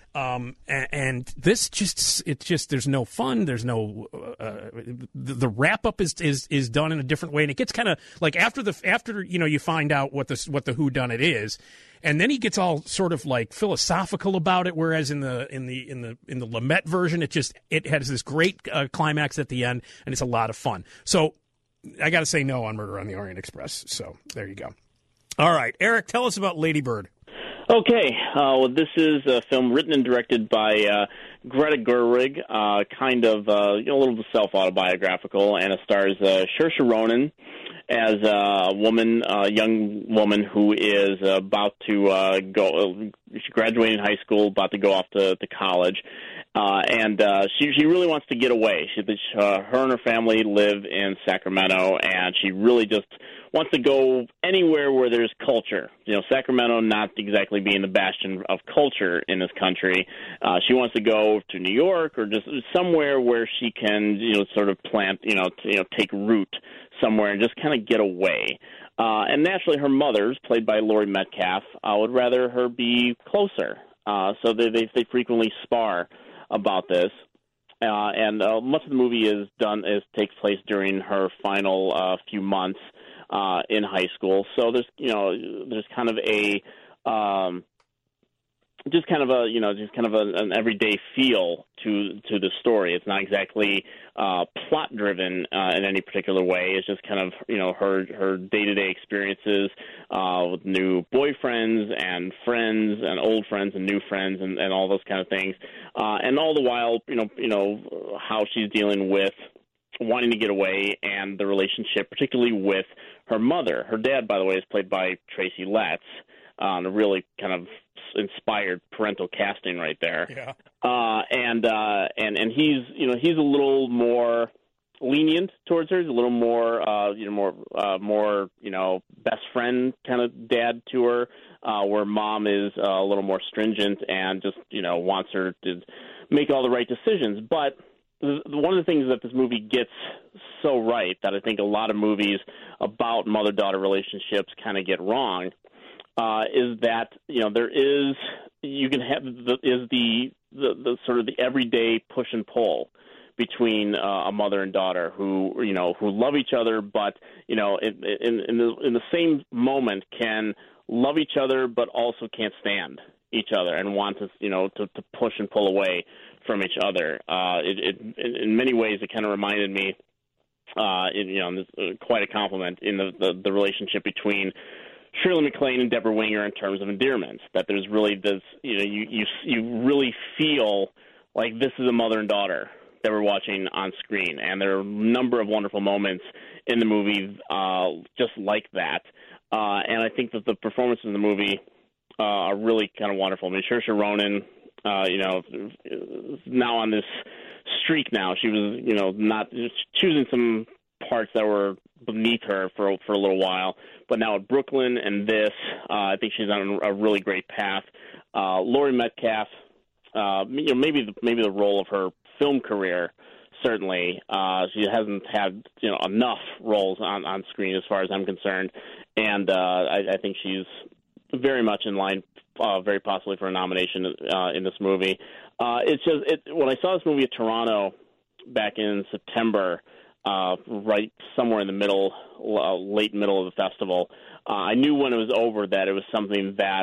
Um, and, and this just, it's just, there's no fun. There's no, uh, the, the wrap up is, is, is done in a different way. And it gets kind of like after the, after, you know, you find out what the, what the whodunit is. And then he gets all sort of like philosophical about it. Whereas in the, in the, in the, in the Lumet version, it just, it has this great uh, climax at the end and it's a lot of fun. So I got to say no on Murder on the Orient Express. So there you go. All right, Eric, tell us about Lady Bird. Okay, uh, well, this is a film written and directed by uh, Greta Gerwig, uh, kind of uh, you know, a little self-autobiographical, and it stars uh, Saoirse Ronan as a woman, a young woman who is about to uh, go, she's graduating high school, about to go off to, to college, uh, and uh, she she really wants to get away. She, uh, her and her family live in Sacramento, and she really just wants to go anywhere where there's culture. You know, Sacramento not exactly being the bastion of culture in this country. Uh, she wants to go to New York or just somewhere where she can, you know, sort of plant, you know, t- you know, take root somewhere and just kind of get away. Uh, and naturally, her mother's, played by Laurie Metcalf, uh, would rather her be closer. Uh, so they, they they frequently spar about this. Uh, and uh, much of the movie is done is takes place during her final uh, few months Uh, in high school. So there's, you know, there's kind of a, um, just kind of a, you know, just kind of a, an everyday feel to to the story. It's not exactly uh, plot driven uh, in any particular way. It's just kind of, you know, her her day to day experiences uh, with new boyfriends and friends and old friends and new friends and, and all those kind of things. Uh, and all the while, you know, you know, how she's dealing with wanting to get away and the relationship, particularly with her mother. Her dad, by the way, is played by Tracy Letts, um, a really kind of inspired parental casting right there. Yeah. Uh, and uh, and and he's you know he's a little more lenient towards her. He's a little more uh, you know more uh, more you know best friend kind of dad to her, uh, where mom is uh, a little more stringent and just you know wants her to make all the right decisions, but one of the things that this movie gets so right that I think a lot of movies about mother-daughter relationships kind of get wrong uh, is that, you know, there is, you can have, the, is the, the, the sort of the everyday push and pull between uh, a mother and daughter who, you know, who love each other, but, you know, in, in, in, the, in the same moment can love each other, but also can't stand each other and want to, you know, to, to push and pull away from each other. Uh, it, it, in many ways, it kind of reminded me, uh, it, you know, this, uh, quite a compliment in the, the, the relationship between Shirley MacLaine and Deborah Winger in terms of endearment. That there's really this, you know, you you you really feel like this is a mother and daughter that we're watching on screen, and there are a number of wonderful moments in the movie uh, just like that. Uh, and I think that the performances in the movie uh, are really kind of wonderful. I mean, Saoirse Ronan, uh, you know, now on this streak now. She was, you know, not just choosing some parts that were beneath her for for a little while, but now at Brooklyn and this, uh, I think she's on a really great path. Uh, Laurie Metcalf, uh, you know, maybe the, maybe the role of her film career. Certainly, uh, she hasn't had you know enough roles on, on screen as far as I'm concerned, and uh, I, I think she's very much in line, uh, very possibly for a nomination uh, in this movie. Uh, it's just it, when I saw this movie at Toronto back in September, uh, right somewhere in the middle, uh, late middle of the festival, uh, I knew when it was over that it was something that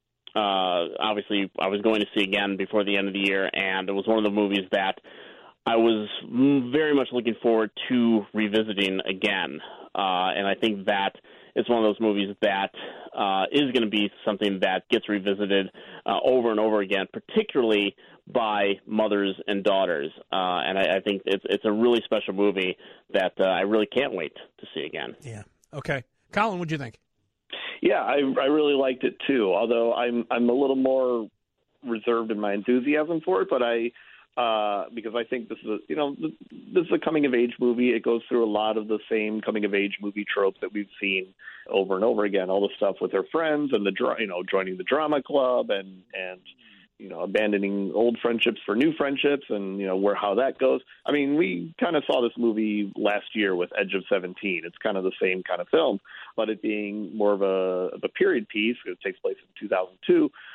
uh, obviously I was going to see again before the end of the year, and it was one of the movies that I was very much looking forward to revisiting again. Uh, and I think that it's one of those movies that uh, is going to be something that gets revisited uh, over and over again, particularly by mothers and daughters. Uh, and I, I think it's it's a really special movie that uh, I really can't wait to see again. Yeah. Okay. Colin, what'd you think? Yeah, I, I really liked it too, although I'm I'm a little more reserved in my enthusiasm for it, but I Uh, because I think this is a, you know, this is a coming-of-age movie. It goes through a lot of the same coming-of-age movie tropes that we've seen over and over again. All the stuff with her friends and the, you know, joining the drama club and, and you know, abandoning old friendships for new friendships and, you know, where how that goes. I mean, we kind of saw this movie last year with Edge of seventeen. It's kind of the same kind of film, but it being more of a, of a period piece, it takes place in two thousand two.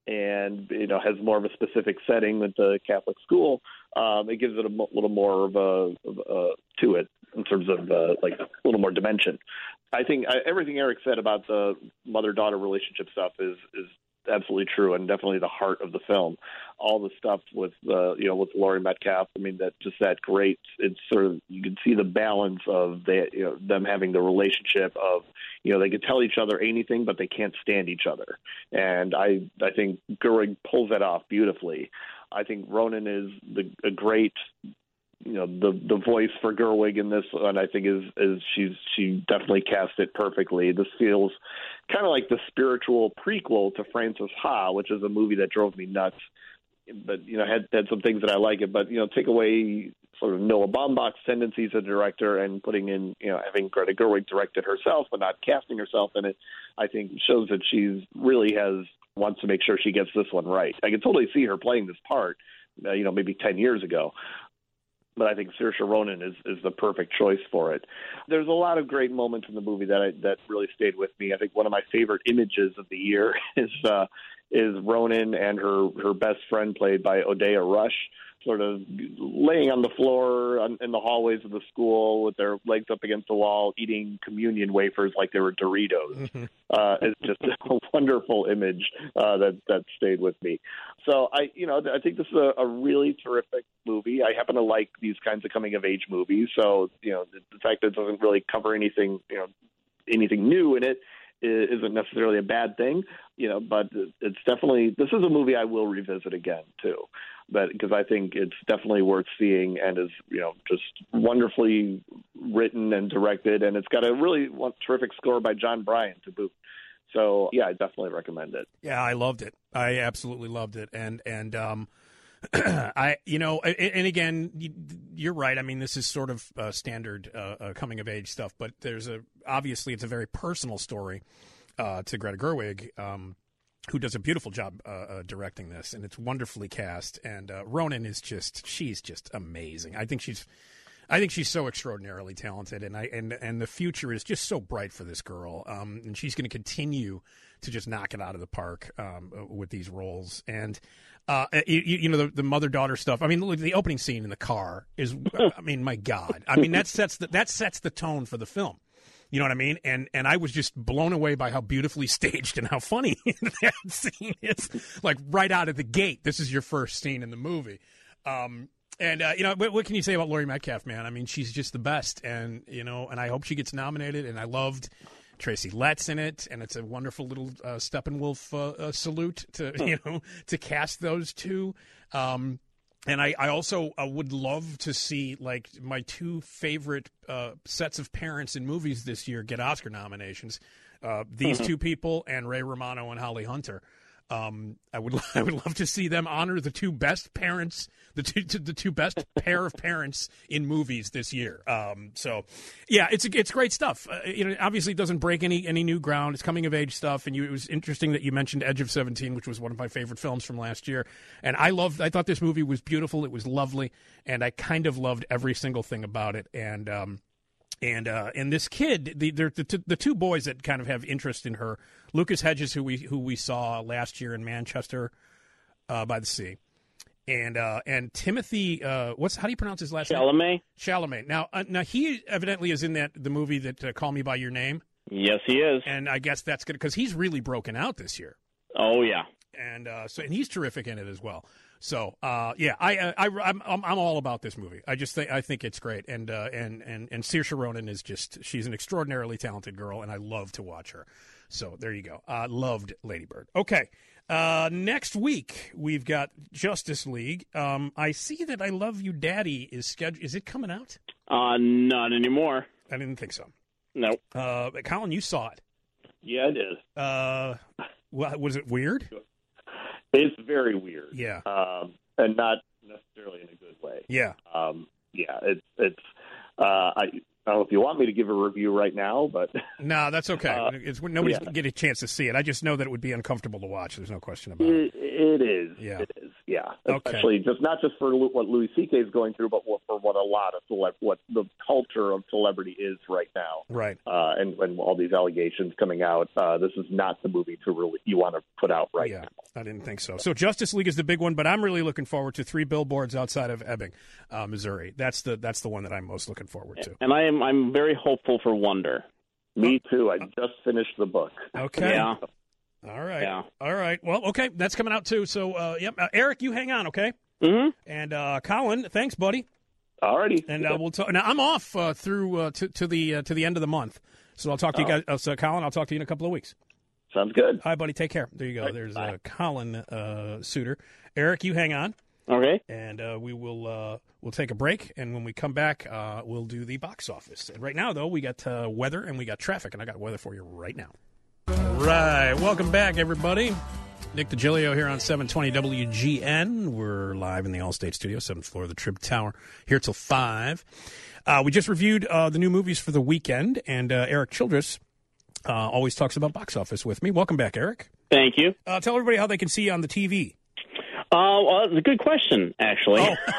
and, you know, has more of a specific setting with the Catholic school, um, it gives it a m- little more of a, of a to it in terms of uh, like a little more dimension. I think I, everything Eric said about the mother-daughter relationship stuff is is absolutely true, and definitely the heart of the film. All the stuff with uh, you know with Laurie Metcalf, I mean, that just that great. It's sort of, you can see the balance of they, you know, them having the relationship of, you know, they could tell each other anything, but they can't stand each other. And I I think Gerwig pulls that off beautifully. I think Ronan is the, a great, you know, the the voice for Gerwig in this, and I think is is she's she definitely cast it perfectly. This feels kind of like the spiritual prequel to Frances Ha, which is a movie that drove me nuts. But, you know, had had some things that I like it. But, you know, take away sort of Noah Baumbach's tendencies as a director and putting in, you know, having Greta Gerwig direct it herself but not casting herself in it, I think shows that she's really has wants to make sure she gets this one right. I can totally see her playing this part, uh, you know, maybe ten years ago. But I think Saoirse Ronan is, is the perfect choice for it. There's a lot of great moments in the movie that I, that really stayed with me. I think one of my favorite images of the year is uh, is Ronan and her, her best friend, played by Odeya Rush, sort of laying on the floor in the hallways of the school with their legs up against the wall, eating communion wafers like they were Doritos. Mm-hmm. Uh, it's just a wonderful image uh, that that stayed with me. So I, you know, I think this is a, a really terrific movie. I happen to like these kinds of coming of age movies. So, you know, the, the fact that it doesn't really cover anything, you know, anything new in it isn't necessarily a bad thing, you know, but it's definitely, this is a movie I will revisit again too, but because I think it's definitely worth seeing and is, you know, just wonderfully written and directed, and it's got a really terrific score by John Bryan to boot. So yeah, I definitely recommend it. Yeah, I loved it. I absolutely loved it. And, and, um, I, you know, and again, you're right. I mean, this is sort of uh, standard uh, uh, coming of age stuff, but there's a, obviously it's a very personal story uh, to Greta Gerwig, um, who does a beautiful job uh, uh, directing this, and it's wonderfully cast. And uh, Ronan is just, she's just amazing. I think she's, I think she's so extraordinarily talented, and I and and the future is just so bright for this girl. Um, and she's going to continue to just knock it out of the park um, with these roles. And uh, you, you know, the, the mother-daughter stuff. I mean, look, the opening scene in the car is, I mean, my God. I mean, that sets the, that sets the tone for the film. You know what I mean? And and I was just blown away by how beautifully staged and how funny that scene is. Like right out of the gate, this is your first scene in the movie. Um, and uh, you know, what, what can you say about Laurie Metcalf, man? I mean, she's just the best, and you know, and I hope she gets nominated. And I loved Tracy Letts in it, and it's a wonderful little uh, Steppenwolf uh, uh, salute to you know to cast those two. Um, And I, I also uh, would love to see, like, my two favorite uh, sets of parents in movies this year get Oscar nominations. Uh, these mm-hmm. two people and Ray Romano and Holly Hunter. Um, I would I would love to see them honor the two best parents, the two the two best pair of parents in movies this year. Um, so, yeah, it's it's great stuff. Uh, you know, obviously it doesn't break any any new ground. It's coming of age stuff, and you, it was interesting that you mentioned Edge of seventeen, which was one of my favorite films from last year. And I loved. I thought this movie was beautiful. It was lovely, and I kind of loved every single thing about it. And um, And uh, and this kid, the, the the the two boys that kind of have interest in her, Lucas Hedges, who we who we saw last year in Manchester uh, by the Sea, and uh, and Timothy, uh, what's how do you pronounce his last Chalamet? name? Chalamet. Now, uh, now he evidently is in that the movie that uh, Call Me by Your Name. Yes, he is. And I guess that's good because he's really broken out this year. Oh yeah. And uh, so and he's terrific in it as well. So uh, yeah, I, I I'm I'm all about this movie. I just think I think it's great, and uh, and and and Saoirse Ronan is just she's an extraordinarily talented girl, and I love to watch her. So there you go. Uh, loved Lady Bird. Okay, uh, next week we've got Justice League. Um, I see that I Love You, Daddy is scheduled. Is it coming out? Uh, not anymore. I didn't think so. No. Uh, Colin, you saw it. Yeah, I did. Uh, well, was it weird? It's very weird. Yeah. Um, and not necessarily in a good way. Yeah. Um, yeah, it's, it's, uh, I, I don't know if you want me to give a review right now, but. No, that's okay. Uh, it's nobody's yeah. get a chance to see it. I just know that it would be uncomfortable to watch. There's no question about it. It, it is. Yeah. It is. Yeah. Okay. Especially just not just for what Louis C K is going through, but for for what a lot of celeb, what the culture of celebrity is right now. Right. Uh, and, and all these allegations coming out, uh, this is not the movie to really you want to put out right yeah, now. I didn't think so. So Justice League is the big one, but I'm really looking forward to Three Billboards Outside of Ebbing, uh, Missouri. That's the that's the one that I'm most looking forward to. And I am I'm very hopeful for Wonder. Me too. I just finished the book. Okay. Yeah. All right. Yeah. All right. Well, okay, that's coming out too. So, uh, yep. Uh, Eric, you hang on, okay? Mm-hmm. And uh, Colin, thanks, buddy. All righty. And uh, we'll talk. Now I'm off uh, through uh, to, to the uh, to the end of the month, so I'll talk to Oh. you guys. Uh, so, Colin, I'll talk to you in a couple of weeks. Sounds good. Hi, buddy. Take care. There you go. Right. There's Bye. uh, Colin uh, Suter. Eric, you hang on, Okay. and uh, we will uh, we'll take a break. And when we come back, uh, we'll do the box office. And right now, though, we got uh, weather and we got traffic, and I got weather for you right now. All right. Welcome back, everybody. Nick DiGilio here on seven twenty W G N. We're live in the Allstate studio, seventh floor of the Trib Tower, here till five. Uh, we just reviewed uh, the new movies for the weekend, and uh, Eric Childress uh, always talks about box office with me. Welcome back, Eric. Thank you. Uh, tell everybody how they can see you on the T V. Uh, well, it's a good question, actually.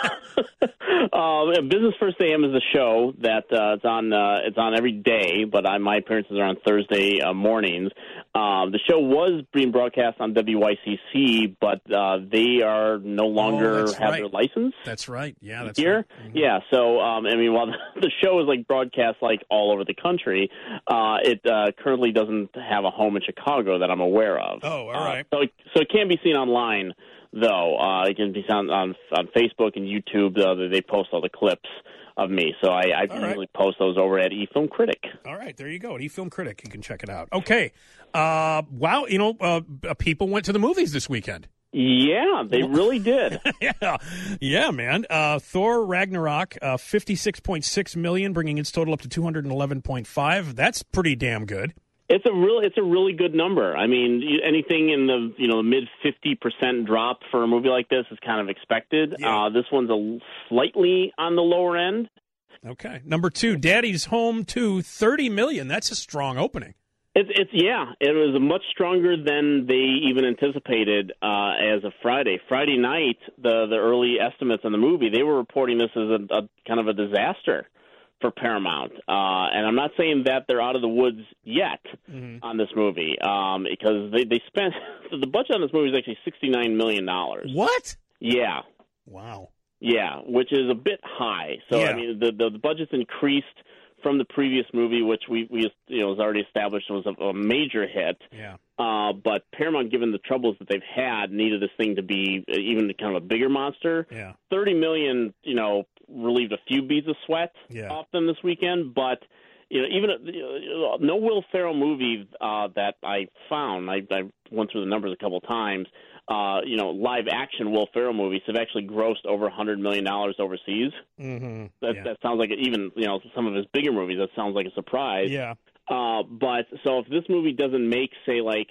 Oh. um, Business First A M is a show that uh, it's on. Uh, it's on every day, but I, my appearances are on Thursday uh, mornings. Um, the show was being broadcast on W Y C C, but uh, they are no longer that's have right. their license. That's right. Yeah, that's here. right. Mhm. Yeah, so um, I mean, while the show is like broadcast like all over the country, uh, it uh, currently doesn't have a home in Chicago that I'm aware of. Oh, all Uh, right. so, it, so it can be seen online, though. Uh, it can be seen on on Facebook and YouTube. Uh, they post all the clips of me, so I, I All right. usually post those over at eFilm Critic. All right, there you go. At eFilm Critic, you can check it out. Okay. Uh, wow, you know, uh, people went to the movies this weekend. Yeah, they really did. yeah, yeah, man. Uh, Thor Ragnarok, uh, fifty-six point six million, bringing its total up to two hundred eleven point five. That's pretty damn good. It's a real, it's a really good number. I mean, you- anything in the you know mid fifty percent drop for a movie like this is kind of expected. Yeah. Uh, this one's a slightly on the lower end. Okay. Number two, Daddy's Home two, thirty million. That's a strong opening. It's, it's yeah, it was much stronger than they even anticipated uh, as of Friday. Friday night, the the early estimates on the movie, they were reporting this as a, a kind of a disaster for Paramount. Uh, and I'm not saying that they're out of the woods yet Mm-hmm. on this movie, um, because they they spent the budget on this movie is actually sixty-nine million dollars. What? Yeah. Wow. Yeah, which is a bit high. So Yeah. I mean, the, the the budget's increased from the previous movie, which we we you know was already established was a, a major hit. Yeah. Uh, but Paramount, given the troubles that they've had, needed this thing to be even kind of a bigger monster. Yeah. Thirty million, you know, relieved a few beads of sweat Yeah. off them this weekend, but. You know, even you know, no Will Ferrell movie uh, that I found. I, I went through the numbers a couple times. Uh, you know, live action Will Ferrell movies have actually grossed over a hundred million dollars overseas. Mm-hmm. That yeah. that sounds like even you know some of his bigger movies. That sounds like a surprise. yeah. Uh, but so if this movie doesn't make say like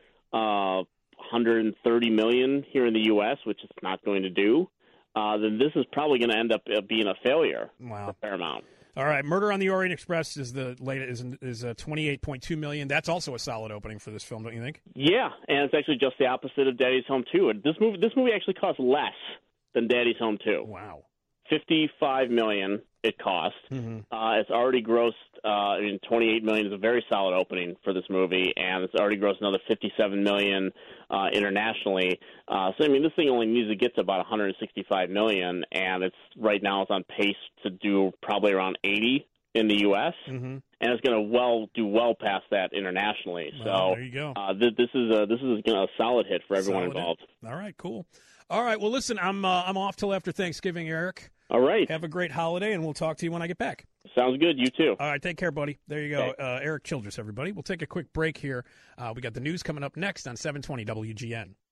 uh, one hundred thirty million here in the U S, which it's not going to do, uh, then this is probably going to end up uh, being a failure Wow. for Paramount. All right, Murder on the Orient Express is the latest is is uh, twenty-eight point two million. That's also a solid opening for this film, don't you think? Yeah, and it's actually just the opposite of Daddy's Home two. This movie, this movie actually cost less than Daddy's Home two. Wow. Fifty-five million it cost. Mm-hmm. Uh, it's already grossed. Uh, I mean, twenty-eight million is a very solid opening for this movie, and it's already grossed another fifty-seven million uh, internationally. Uh, so I mean, this thing only needs to get to about one hundred sixty-five million, and it's right now it's on pace to do probably around eighty in the U S, Mm-hmm. and it's going to well do well past that internationally. Well, so there you go. Uh, th- this is a this is a solid hit for everyone Solid hit. involved. All right, cool. All right, well, listen, I'm uh, I'm off till after Thanksgiving, Eric. All right, Have a great holiday, and we'll talk to you when I get back. sounds good. You too. All right, take care, buddy. There you go. Okay. Uh, Eric Childress, everybody. We'll take a quick break here. Uh, we got the news coming up next on seven twenty W G N.